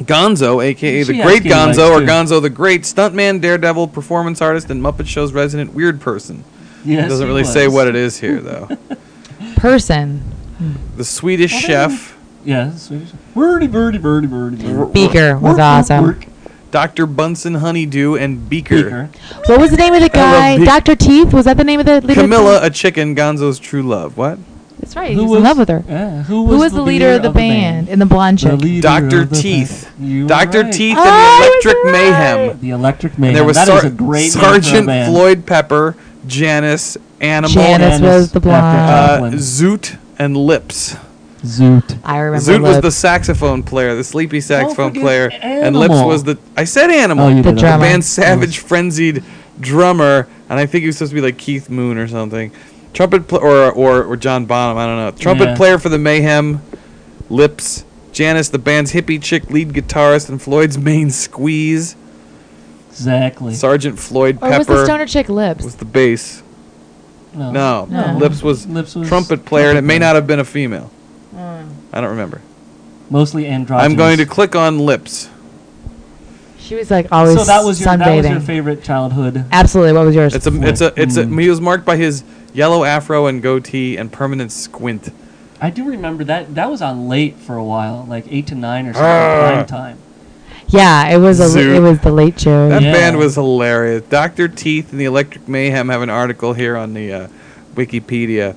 Gonzo, a.k.a. the She has Great skinny legs, Gonzo, or too. Gonzo the Great, stuntman, daredevil, performance artist, and Muppet Show's resident weird person. Yes, It doesn't he really was. say what it is here, though. Person. The Swedish chef, Yeah, Swedish. Birdie, birdie, birdie, birdie, birdie. Beaker was Work, awesome. work, work. Dr. Bunsen Honeydew, and Beaker. Beaker. What was the name of the guy? Beak- Dr. Teeth? Was that the name of the leader? Camilla, a chicken, Gonzo's true love. What? That's right. He was in love with her. Yeah, Who was the leader of the band? In the blonde The chick. leader Dr. of the Teeth. band. You were Dr. right. Teeth Oh, and I the was Electric right. Mayhem. The Electric Mayhem. There was That is a great name for a Sergeant band. Floyd Pepper, Janice, Animal, Janice was the After blonde. Zoot, and Lips. Zoot. I remember Zoot was Lips. the saxophone player, the sleepy saxophone forget player, and Lips Animal. was the. I said Animal. Oh, you The did. drummer. The band's savage, frenzied drummer, and I think he was supposed to be like Keith Moon or something. Trumpet or John Bonham, I don't know. Trumpet Yeah. player for the Mayhem, Lips, Janice, the band's hippie chick lead guitarist, and Floyd's main squeeze. Exactly. Sergeant Floyd Or was the Pepper stoner chick Lips? was the bass. No, No. Lips was Lips was trumpet player, and it may player. not have been a female. Mm. I don't remember. Mostly androgynous. I'm going to click on Lips. She was like always So that was your sunbathing. favorite childhood. Absolutely. What was yours? It's a he was marked by his yellow afro and goatee and permanent squint. I do remember that was on late for a while, like 8 to 9 or something, prime time. Yeah, it was Zoot. it was the late show. That Yeah. band was hilarious. Dr. Teeth and the Electric Mayhem have an article here on the Wikipedia.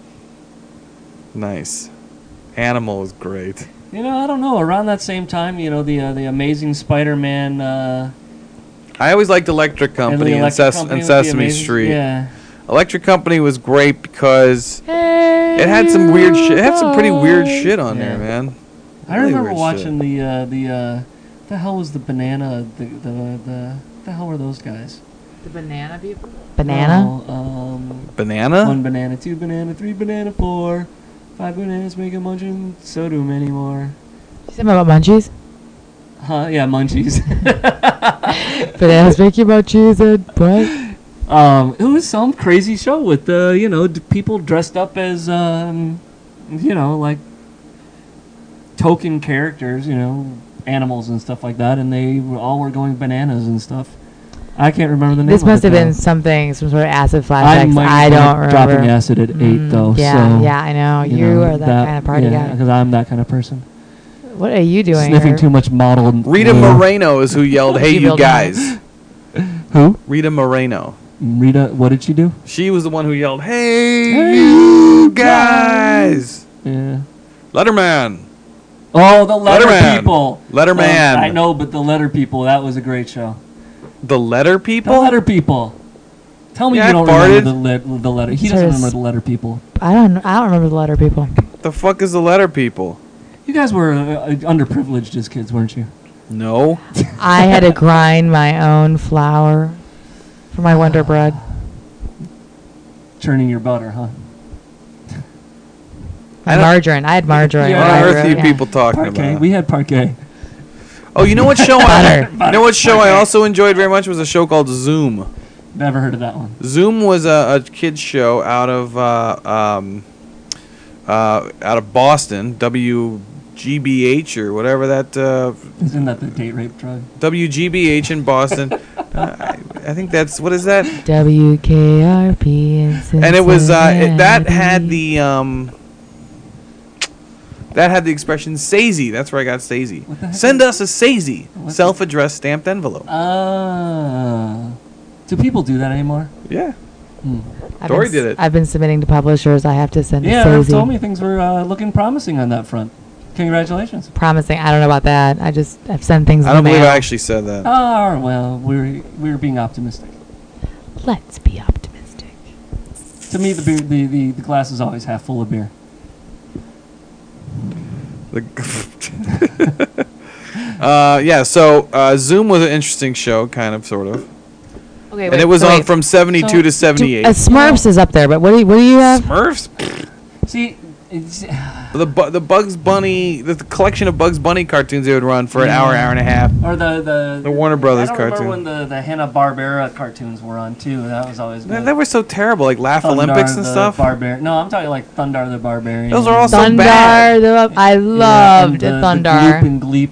Nice. Animal is great. You know, I don't know. Around that same time, you know, the Amazing Spider-Man I always liked Electric Company and, Electric Company and with the Sesame Amazing- Street. Yeah. Electric Company was great because Hey, it had some weird shit. It had some pretty weird shit on Yeah. there, man. I Really remember weird watching the hell was the banana the hell were those guys? the banana people. Banana. Oh, Banana? 1 banana, 2 banana, 3 banana, 4, 5 bananas make a munching, so do many more. You said about munchies. Huh? Yeah, munchies. Bananas make you munchies and what? It was some crazy show with people dressed up as like token characters, animals and stuff like that, and they all were going bananas and stuff. I can't remember the name. This of must it, have been though. something, some sort of acid I flashbacks. might I have don't been remember. dropping acid at 8 though. Yeah, so, yeah, I know. You are that kind of party guy. because I'm that kind of person. What are you doing? Sniffing here? too much mottled. Rita Moreno is who yelled, "Hey, She you built guys." Who? Rita Moreno. Rita. What did she do? She was the one who yelled, "Hey, you guys!" Yeah. Letterman. Oh, the letter Letterman. people. Letterman. I know, but the letter people. That was a great show. The letter The people? letter people. Tell me Yeah, you I don't farted. remember the letter. He Sort doesn't of remember the letter people. I don't remember the letter people. The fuck is the letter people? You guys were underprivileged as kids, weren't you? No. I had to grind my own flour for my Wonder Bread. Churning your butter, huh? I My don't- margarine. I had margarine. Yeah. What when on I earth grew are you up, people talking Parquet. about? We had parquet. Oh, you know what show I Butter. you know what show I also enjoyed very much was a show called Zoom. Never heard of that one. Zoom was a kids show out of Boston, WGBH or whatever that Isn't that the date rape drug? WGBH in Boston. I think that's what is that? WKRP in Cincinnati. And it was that had the expression "Sazy." That's where I got Sazy. What the heck Send us a Sazy, What's self-addressed stamped envelope. Do people do that anymore? Yeah. I've Dory been did it. I've been submitting to publishers. I have to send Yeah, a they Susie. told me things were looking promising on that front. Congratulations. Promising. I don't know about that. I've sent things I in don't the believe mail. I actually said that. Oh, well, we're being optimistic. Let's be optimistic. To me, the glass is always half full of beer. Yeah, so Zoom was an interesting show, kind of, sort of. Okay, And it was so on wait. from 72 So- to 78. Smurfs is up there, but what do you have? Smurfs? See, it's, The Bugs Bunny, the collection of Bugs Bunny cartoons they would run for an hour and a half. or the Warner Brothers I don't cartoon. remember when the Hanna-Barbera cartoons were on too. That was always good. They were so terrible, like Laugh Thundar Olympics and the stuff. No, I'm talking like Thundar the Barbarian. Those are all so Thundar. bad. I loved The Gloop Thundar. and Gleep and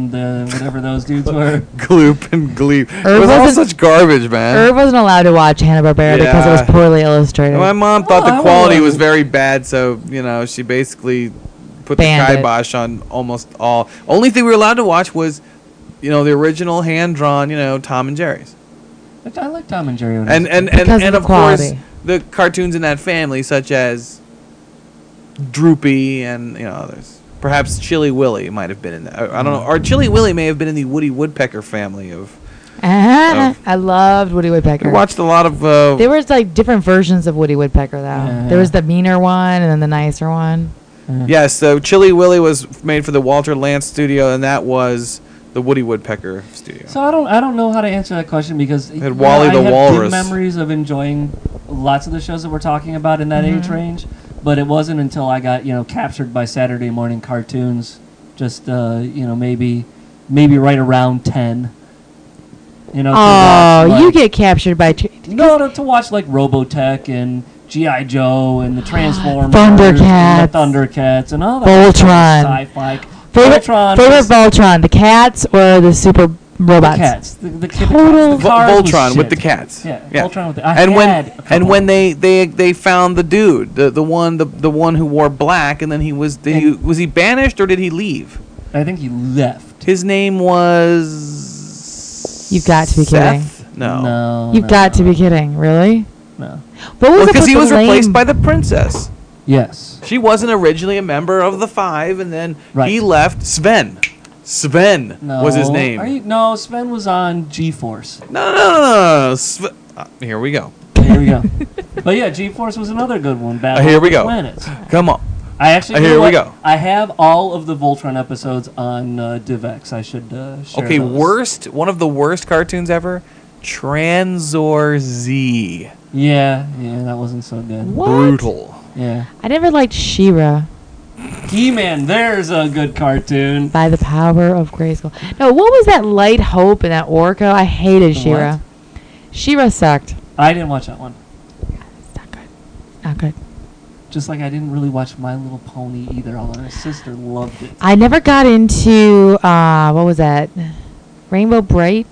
and whatever those dudes were. Gloop and Gleep. It Irv was all wasn't- such garbage, man. Irv wasn't allowed to watch Hanna-Barbera because it Yeah. was poorly illustrated. My mom thought Oh, I the quality was- was very bad, so she basically put Banned the it. kibosh on almost all. Only thing we were allowed to watch was, the original hand drawn, Tom and Jerry's, I like Tom and Jerry. when I was and a kid. Because of the of course quality. the cartoons in that family, such as Droopy and others. Perhaps Chilly Willy might have been in that. I don't know, or Chilly Willy may have been in the Woody Woodpecker family of. I loved Woody Woodpecker. We watched a lot of. There was like different versions of Woody Woodpecker though. Yeah. There was the meaner one and then the nicer one. Yes, so Chilly Willy was made for the Walter Lantz studio, and that was the Woody Woodpecker studio. So I don't know how to answer that question because Had Wally the I have Walrus. good memories of enjoying lots of the shows that we're talking about in that Mm-hmm. age range, but it wasn't until I got captured by Saturday morning cartoons, just maybe right around 10. To Oh, watch, you like- get captured by to watch like Robotech and G.I. Joe and the Transformers, Thundercats. and the Thundercats, and all that Voltron. sci-fi. favorite Voltron was- Voltron, the cats or the super robots? The cats. The Total- cars was Voltron with shit. the cats. Yeah, Voltron with the. I And had a couple. when they found the dude, the one who wore black, and then was he banished or did he leave? I think he left. His name was. You've got to be Seth? No. No. You've got to be kidding, really? No. What was Well, up because with he the was replaced lame- by the princess. Yes. She wasn't originally a member of the Five, and then Right. he left. Sven No. was his name. No, Sven was on G-Force. No. Here we go. Here we go. But yeah, G-Force was another good one. Battle Here of we the go. Planets. Come on. I actually. Here you know we what? go. I have all of the Voltron episodes on DivX. I should share Okay, those. one of the worst cartoons ever, Tranzor Z. Yeah, that wasn't so good. What? Brutal. Yeah. I never liked She-Ra. He-Man, there's a good cartoon. By the power of Grayskull. No, what was that Light Hope and that Orko? I hated The She-Ra. what? She-Ra sucked. I didn't watch that one. Not good. Not good. Just like I didn't really watch My Little Pony either, although my sister loved it. I never got into, what was that? Rainbow Bright?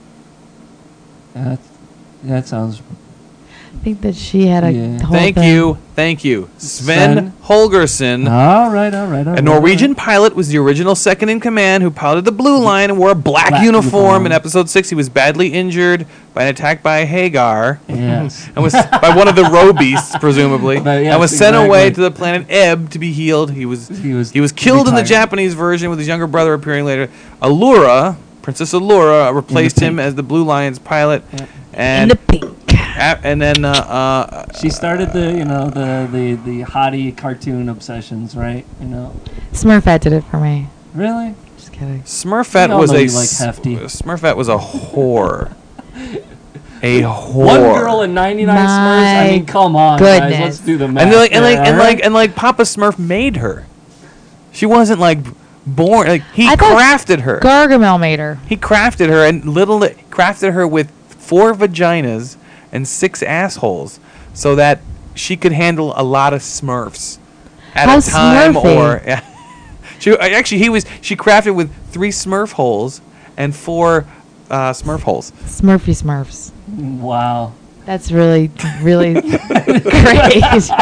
That sounds. I think that she had a Yeah. whole Thank thing. you. Sven Sven? Holgersen. All right. A Norwegian pilot was the original second in command who piloted the Blue Line and wore a black uniform. In episode 6, he was badly injured by an attack by Hagar. Yes. And was by one of the row beasts, presumably, But yes, and was sent away exactly. to the planet Ebb to be healed. He was He was killed in the retired. Japanese version, with his younger brother appearing later. Allura, Princess Allura, replaced him pink. as the Blue Lion's pilot, Yeah. In and the pink. and then She started the hottie cartoon obsessions, right? Smurfette did it for me. Really? Just kidding. Smurfette We all was know a you like hefty. Smurfette was a whore. A whore. One girl and 99 Smurfs. I mean, come on, guys. goodness. Let's do the math. and like and there, like and all right? like and like Papa Smurf made her. She wasn't like born. Like he I thought crafted her. Gargamel made her. He crafted her and crafted her with 4 vaginas and 6 assholes, so that she could handle a lot of Smurfs at How a time. Smurfy. Or she crafted with 3 Smurf holes and 4 Smurf holes. Smurfy Smurfs. Wow. That's really, really great.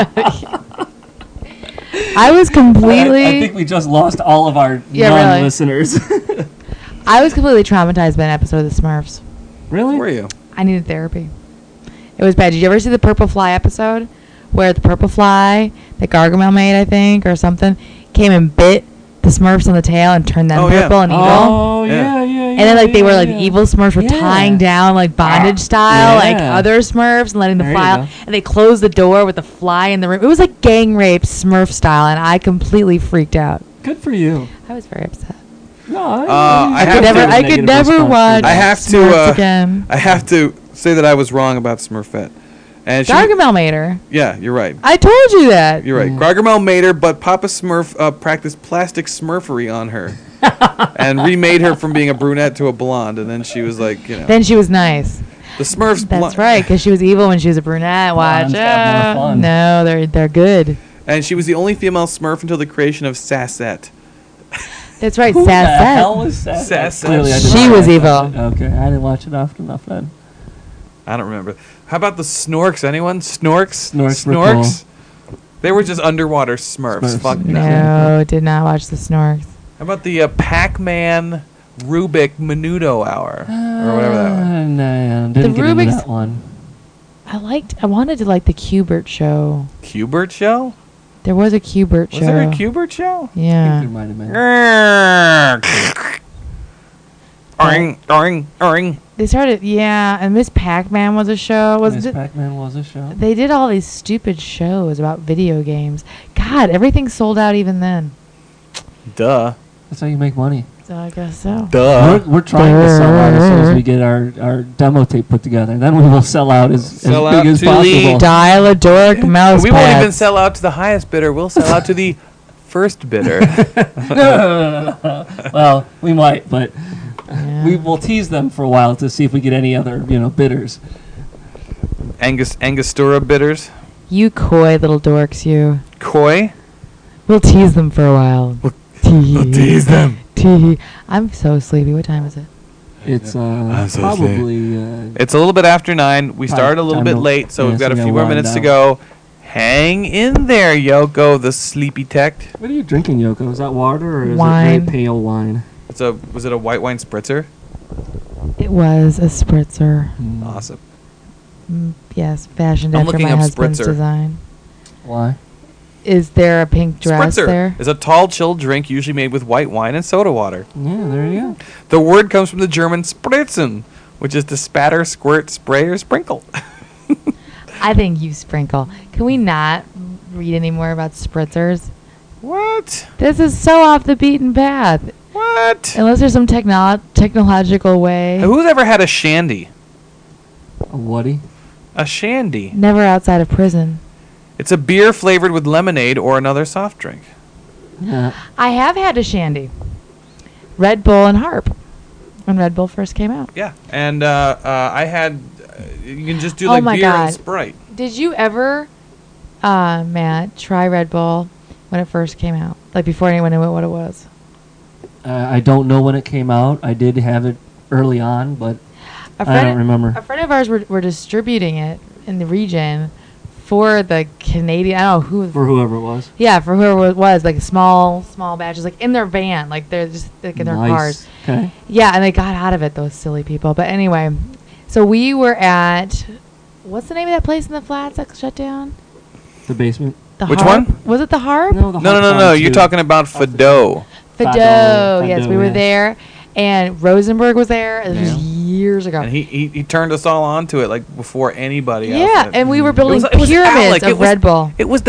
I was completely. I think we just lost all of our Yeah, really. non-listeners. I was completely traumatized by an episode of The Smurfs. Really? Were you? I needed therapy. It was bad. Did you ever see the Purple Fly episode? Where the Purple Fly that Gargamel made, I think, or something, came and bit the Smurfs on the tail and turned them Oh, yeah. purple and evil? Oh, Yeah. yeah. And then, like, they were, like, yeah. the evil Smurfs were Yeah. tying down, like, bondage style, like, Yeah. other Smurfs and letting the There you fly out. go. And they closed the door with the fly in the room. It was, like, gang rape Smurf style, and I completely freaked out. Good for you. I was very upset. No, I have could to- never, I could negative never response to watch that. I have to, Smurfs again. I have to say that I was wrong about Smurfette. And she, Gargamel made her. yeah, you're right. I told you that. You're right. Gargamel made her, but Papa Smurf practiced plastic smurfery on her and remade her from being a brunette to a blonde. And then she was like, Then she was nice. the Smurfs. That's right, because she was evil when she was a brunette. Watch Blondes have more out. fun. No, they're good. And she was the only female Smurf until the creation of Sassette. That's right, Who the Sassette. hell was Sassette? Sassette. Clearly, I did She not was watch evil. it. Okay, I didn't watch it often enough then. I don't remember. How about the Snorks? Anyone? Snorks? Snorks were Snorks? They were just underwater Smurfs. Smurfs. Fuck them. No, did not watch the Snorks. How about the Pac-Man Rubik Menudo Hour? Or whatever that was. No, didn't The get into Rubik's- that one. I wanted to like the Q*bert show. Q*bert show? There was a Q*bert show. Was there a Q*bert show? I think there Yeah. might have been. Oring, oring, oring. They started, yeah, and Miss Pac-Man was a show. Miss Pac-Man was a show. They did all these stupid shows about video games. God, everything sold out even then. Duh. That's how you make money. So I guess so. Duh. We're trying to sell out as soon as we get our demo tape put together. Then we will sell out as Sell big out as to the- possible. Dial a dork mouse We won't even pads. sell out to the highest bidder. We'll sell out to the first bidder. No. Well, we might, but Yeah. we will tease them for a while to see if we get any other, bidders. Angostura bidders. You coy little dorks, you. Koi. We'll tease them for a while. Tee. them. Tee. I'm so sleepy. What time is it? It's I'm so probably. It's a little bit after 9. We Time- started a little time bit to- late, so yeah, we've got so a we few gotta more wind minutes to down. go. Hang in there, Yoko, the sleepy tech. What are you drinking, Yoko? Is that water or is Wine. it very pale wine? Was it a white wine spritzer? It was a spritzer. Awesome. Yes, fashioned I'm after looking my up husband's spritzer. design. Why? Is there a pink dress Spritzer there? is a tall, chilled drink usually made with white wine and soda water. Yeah, there you go. The word comes from the German spritzen, which is to spatter, squirt, spray, or sprinkle. I think you sprinkle. Can we not read any more about spritzers? What? This is so off the beaten path. What? Unless there's some technological way. Who's ever had a shandy? A whatty? A shandy. Never outside of prison. It's a beer flavored with lemonade or another soft drink. Yeah. I have had a shandy. Red Bull and Harp. When Red Bull first came out. Yeah, and I had. You can just do Oh like my beer God. and Sprite. Did you ever, Matt, try Red Bull when it first came out? Like before anyone knew what it was? I don't know when it came out. I did have it early on, but A I don't remember. A friend of ours were distributing it in the region for the Canadian. I don't know who. For whoever it was. Yeah, for whoever it was, like small batches, like in their van, like they're just like in their cars. Okay. Yeah, and they got out of it, those silly people. But anyway, so we were at, what's the name of that place in the flats that shut down? The basement. The Which Harp? one? Was it the Harp? No, the No. Hot You're Fun talking about Off the- Fado. Fado. Yes, Fado, we were yes. there. And Rosenberg was there. It was Yeah. years ago. And he turned us all onto it like before anybody else. Yeah, did. and we were It building was pyramids Alec. of Red Bull. It was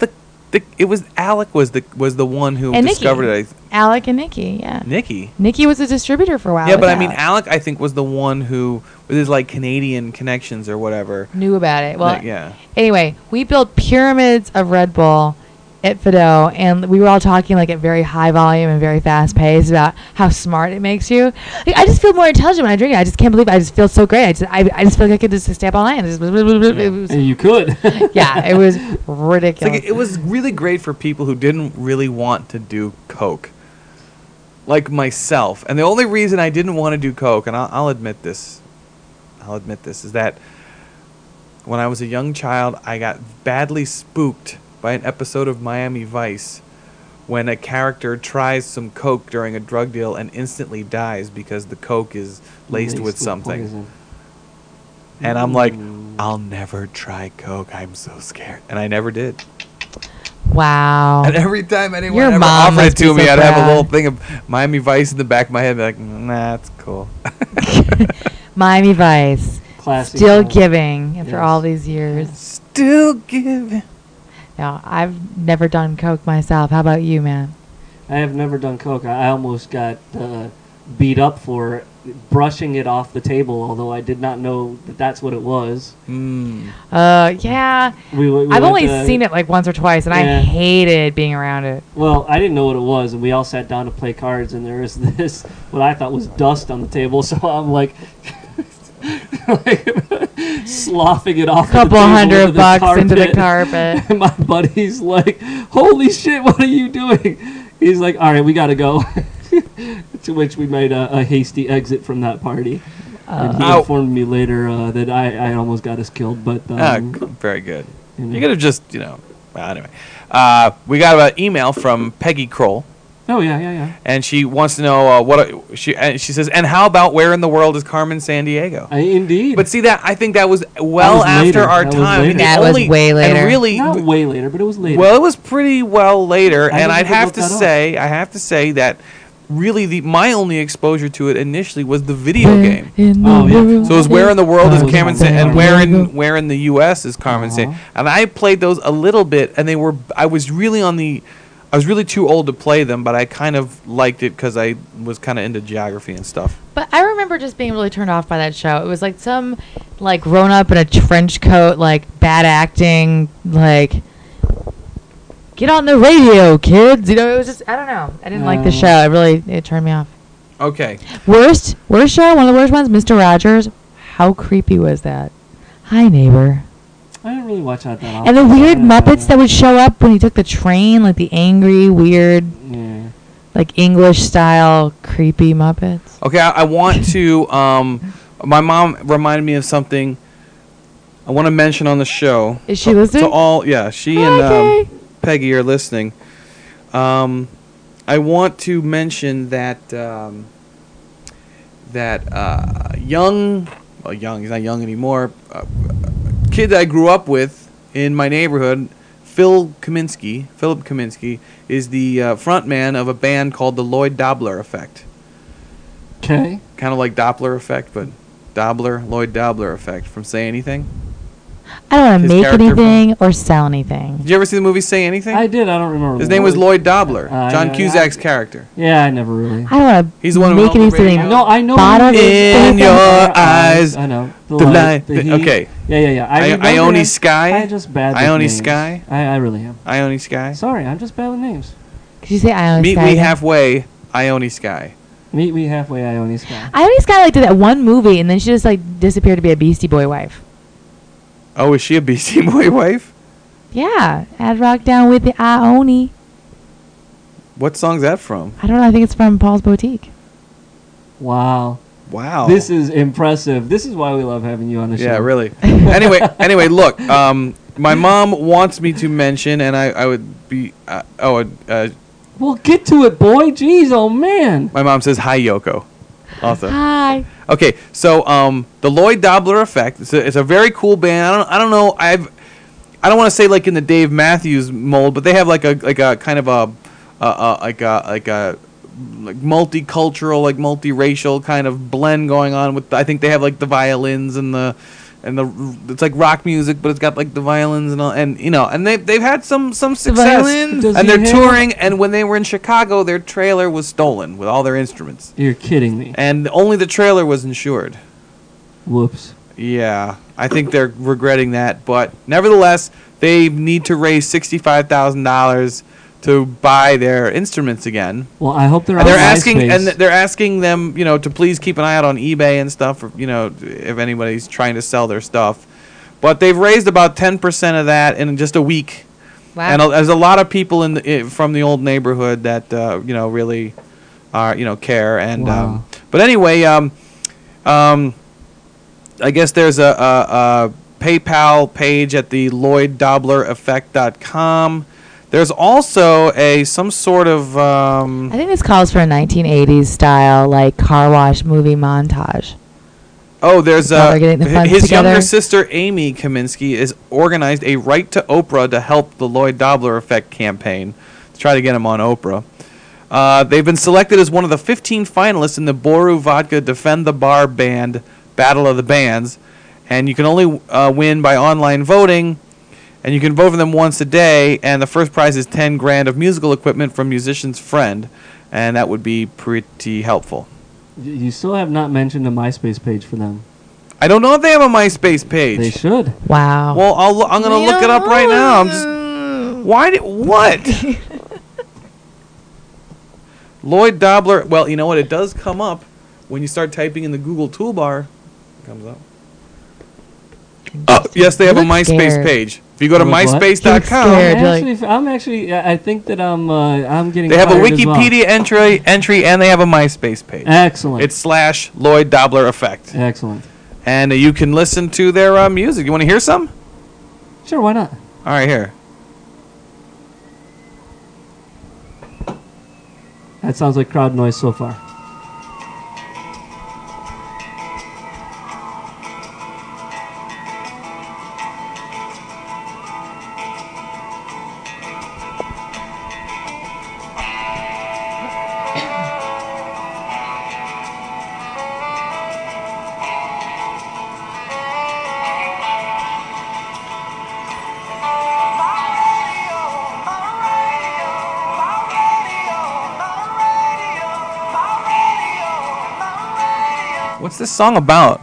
Alec was the one who And Nikki. discovered it. Alec and Nikki, yeah. Nikki. Nikki was a distributor for a while. Yeah, with but I mean, Alec. Alec I think was the one who with his like Canadian connections or whatever. Knew about it. Well, Like, yeah. anyway, we built pyramids of Red Bull at Fado, and we were all talking like at very high volume and very fast pace about how smart it makes you. Like, I just feel more intelligent when I drink it. I just can't believe it. I just feel so great. I just feel like I could just stay up all night. It was, And you could. yeah, it was It's ridiculous. like it was really great for people who didn't really want to do coke, like myself. And the only reason I didn't want to do coke, and I'll admit this, is that when I was a young child, I got badly spooked by an episode of Miami Vice when a character tries some coke during a drug deal and instantly dies because the coke is laced with something. poison. And I'm like, I'll never try coke. I'm so scared. And I never did. Wow. And every time anyone Your ever mom offered it must be to me, so I'd have a proud. little thing of Miami Vice in the back of my head, be like, nah, it's cool. Miami Vice. Classic. Still giving after Yes. all these years. Still giving. No, I've never done coke myself. How about you, man? I have never done coke. I almost got beat up for brushing it off the table, although I did not know that that's what it was. Yeah. I've only seen it like once or twice, and I Yeah. hated being around it. Well, I didn't know what it was, and we all sat down to play cards, and there was this, what I thought was dust on the table, so I'm like, sloughing it off A couple the table $100 into into the carpet. carpet. And my buddy's like, holy shit, what are you doing? He's like, all right, we got to go. To which we made a hasty exit from that party. And he informed me later that I almost got us killed. But very good. You could have just, well, anyway. We got an email from Peggy Kroll. Oh, yeah. And she wants to know she says, and how about where in the world is Carmen Sandiego? Indeed. But see, I think that was after our time. I mean, that was way later. And really, not way later, but it was later. Well, it was pretty well later, and I have to up. say that really my only exposure to it initially was the video game. Oh, yeah. So it was where in the world is Carmen and Sandiego. where in the U.S. is Carmen Sandiego. And I played those a little bit, and I was really too old to play them, but I kind of liked it because I was kind of into geography and stuff. But I remember just being really turned off by that show. It was like some, like, grown up in a trench coat, like, bad acting, like, get on the radio, kids. It was just, I don't know. I didn't like the show. It turned me off. Okay. Worst show, one of the worst ones, Mr. Rogers. How creepy was that? Hi, neighbor. I didn't really watch that often. And the weird Muppets that would show up when he took the train, like the angry, weird, like English-style, creepy Muppets. Okay, I want to, my mom reminded me of something I want to mention on the show. Is she listening? She and Peggy are listening. I want to mention that young, he's not young anymore, kid that I grew up with in my neighborhood, Philip Kaminsky, is the front man of a band called the Lloyd Dobler Effect. Okay. Kind of like Doppler effect, but Lloyd Dobler Effect from Say Anything. I don't want to make character anything or sell anything. Did you ever see the movie Say Anything? I did. I don't remember. His name was Lloyd Dobler, John Cusack's character. Yeah, I never really. I don't want He's the to one who make helped the anything. radio. No, I know. In your eyes. I know. The light. Okay. Yeah. Ione Sky. I'm just bad with Ione names. Sky. I really am. Ione Sky. Sorry, I'm just bad with names. Could you say Ione Meet Sky? me halfway, Ione Sky. Meet me halfway, Ione Sky. Ione Sky like did that one movie and then she just like disappeared to be a Beastie Boy wife. Oh, is she a Beastie Boy wife? Yeah, I'd rock down with the Ione. What song's that from? I don't know. I think it's from Paul's Boutique. Wow. This is impressive. This is why we love having you on the show. Yeah, really. anyway, look. My mom wants me to mention, and I would be. Well, get to it, boy. Jeez, oh man. My mom says hi, Yoko. Also. Hi. Okay, so the Lloyd Dobler Effect. It's a very cool band. I don't know. I don't want to say like in the Dave Matthews mold, but they have like a kind of a multicultural, like multiracial kind of blend going on with. I think they have like the violins and the it's like rock music, but it's got like the violins and all, and they've had some success, violins? and they're touring. And when they were in Chicago, their trailer was stolen with all their instruments. You're kidding me. And only the trailer was insured. Whoops. Yeah, I think they're regretting that, but nevertheless, they need to raise $65,000 to buy their instruments again. Well, I hope they're they're asking them, to please keep an eye out on eBay and stuff, if anybody's trying to sell their stuff. But they've raised about 10% of that in just a week. Wow. And there's a lot of people from the old neighborhood that really are care. And wow. But anyway, I guess there's a PayPal page at the LloydDoblerEffect.com. There's also some sort of. I think this calls for a 1980s style, like car wash movie montage. Oh, there's his together. younger sister Amy Kaminsky has organized a Right to Oprah to help the Lloyd Dobler Effect campaign to try to get him on Oprah. They've been selected as one of the 15 finalists in the Boru Vodka Defend the Bar Band Battle of the Bands, and you can only win by online voting. And you can vote for them once a day, and the first prize is $10,000 of musical equipment from Musician's Friend, and that would be pretty helpful. You still have not mentioned a MySpace page for them. I don't know if they have a MySpace page. They should. Wow. Well, I'm going to look it up right now. What? Lloyd Dobler. Well, you know what? It does come up when you start typing in the Google toolbar. It comes up. Oh, yes, they have a MySpace page. If you go to What? myspace.com, scared. I think that I'm getting. they have a tired as well. Wikipedia entry, and they have a MySpace page. Excellent. It's / Lloyd Dobler Effect. Excellent. And you can listen to their music. You want to hear some? Sure, why not? All right, here. That sounds like crowd noise so far. What's this song about?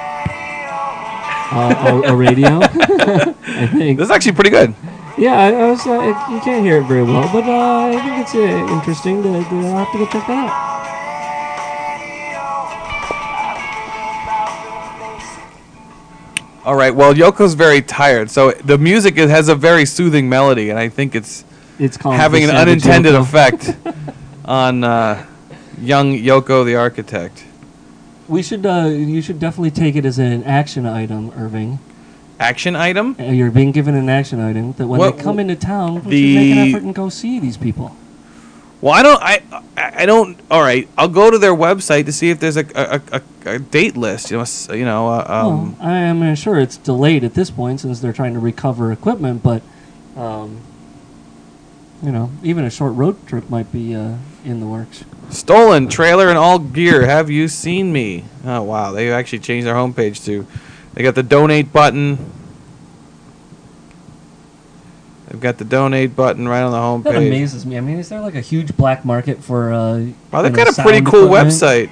A radio, I think. This is actually pretty good. Yeah, I was. You can't hear it very well, but I think it's interesting. I'll have to go check that out. All right. Well, Yoko's very tired, so the music has a very soothing melody, and I think it's It's called having The an Savage unintended Yoko. effect on young Yoko the architect. We should. You should definitely take it as an action item, Irving. Action item? You're being given an action item that when What- they come into town, we should the- make an effort and go see these people. Well, I don't. All right, I'll go to their website to see if there's a date list. Well, I am sure it's delayed at this point since they're trying to recover equipment, but even a short road trip might be in the works. Stolen trailer and all gear. Have you seen me? Oh wow, they actually changed their homepage too. They got the donate button. They've got the donate button right on the That homepage. amazes me. I mean, is there like a huge black market for? Wow, they've got a pretty sound cool equipment? website.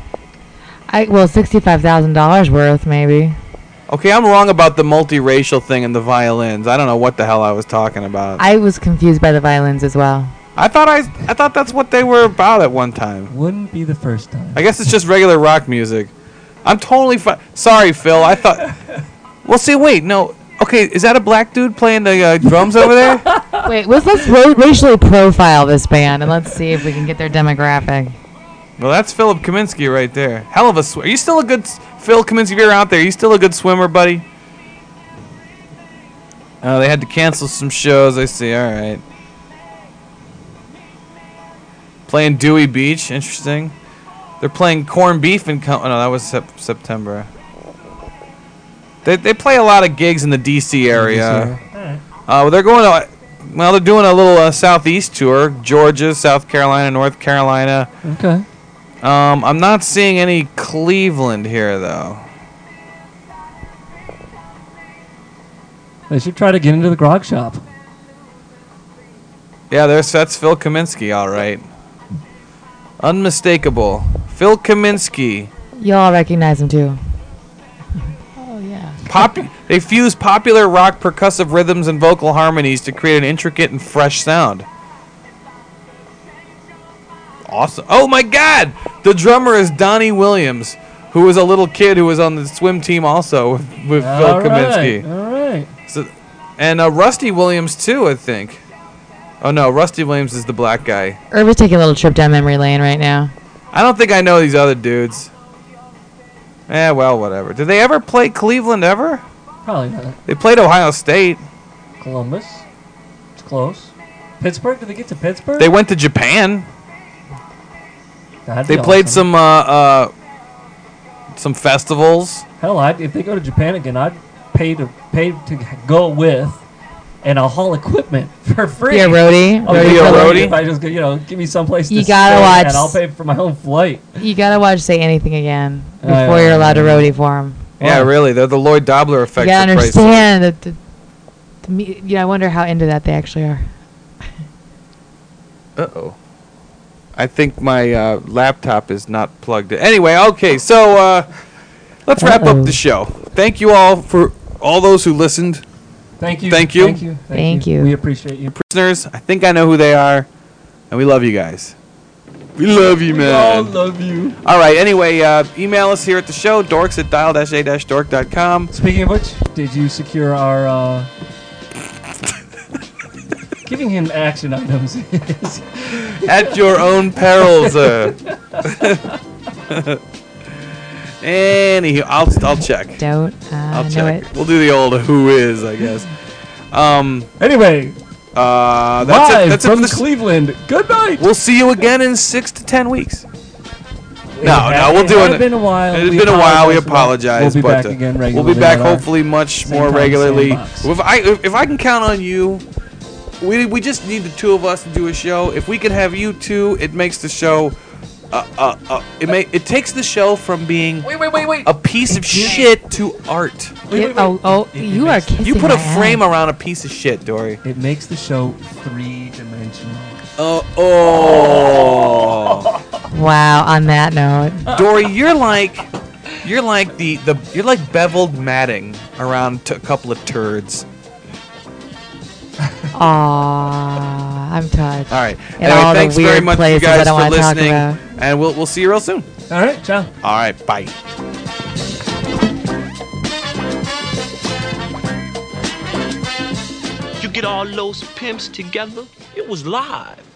$65,000 worth maybe. Okay, I'm wrong about the multiracial thing and the violins. I don't know what the hell I was talking about. I was confused by the violins as well. I thought that's what they were about at one time. Wouldn't be the first time. I guess it's just regular rock music. I'm totally sorry, Phil. I thought. Well, see, wait, no. Okay, is that a black dude playing the drums over there? Wait, let's racially profile this band and let's see if we can get their demographic. Well, that's Philip Kaminsky right there. Hell of a swimmer. Are you still a good Phil Kaminsky? If you're out there, are you still a good swimmer, buddy? Oh, they had to cancel some shows. I see. All right. Playing Dewey Beach. Interesting. They're playing Corned Beef and oh, no, that was September. They play a lot of gigs in the D.C. area. They're going to. Well, they're doing a little southeast tour: Georgia, South Carolina, North Carolina. Okay. I'm not seeing any Cleveland here, though. They should try to get into the grog shop. Yeah, that's Phil Kaminsky, all right. Unmistakable. Phil Kaminsky. Y'all recognize him too. Oh yeah. They fuse popular rock percussive rhythms and vocal harmonies to create an intricate and fresh sound. Awesome. Oh my God! The drummer is Donnie Williams, who was a little kid who was on the swim team also with Phil Kaminsky. All right. So, and Rusty Williams too, I think. Oh no, Rusty Williams is the black guy. Irva's taking a little trip down memory lane right now. I don't think I know these other dudes. Well, whatever. Did they ever play Cleveland ever? Probably not. They played Ohio State. Columbus. It's close. Pittsburgh? Did they get to Pittsburgh? They went to Japan. That'd They be played awesome. some festivals. Hell, if they go to Japan again, I'd pay to go with, and I'll haul equipment for free. Be a roadie. I'll Be pay a for roadie? If I just give me someplace to You gotta stay, watch- and I'll pay for my own flight. You gotta watch Say Anything Again before yeah, you're allowed to yeah. roadie for him. Yeah, Wow. really. They're the Lloyd Dobler effect. You gotta for Christ's understand that I wonder how into that they actually are. sake. Uh-oh. I think my laptop is not plugged in. Anyway, okay, so let's wrap up the show. Thank you all for all those who listened. Thank you. Thank you. Thank you. Thank you. We appreciate you. Prisoners, I think I know who they are, and we love you guys. We love you, man. love you. All right, anyway, email us here at the show, dorks@dial-a-dork.com. Speaking of which, did you secure our giving him action items. At your own peril, sir. Anywho, I'll check. Don't I'll know check. it. We'll do the old who is, I guess. Anyway, That's it. live That's it from for this. Cleveland. Good night. We'll see you again in 6 to 10 weeks. No, we'll do it. It's been a while. It's been a while. We apologize. We'll be but, back again we'll regularly. be back on our hopefully much same more time, regularly. same box. If I can count on you, we just need the two of us to do a show. If we can have you two, it makes the show. It takes the show from being Wait. a piece of shit to art. Wait. You are kissing You put a my frame ass. around a piece of shit, Dory. It makes the show 3-dimensional. Wow. On that note, Dory, you're like beveled matting around a couple of turds. aw, I'm touched. All right. And all the thanks very weird much, you places guys, I don't for wanna talk listening. about. And we'll see you real soon. All right, ciao. All right. Bye. You get all those pimps together, it was live.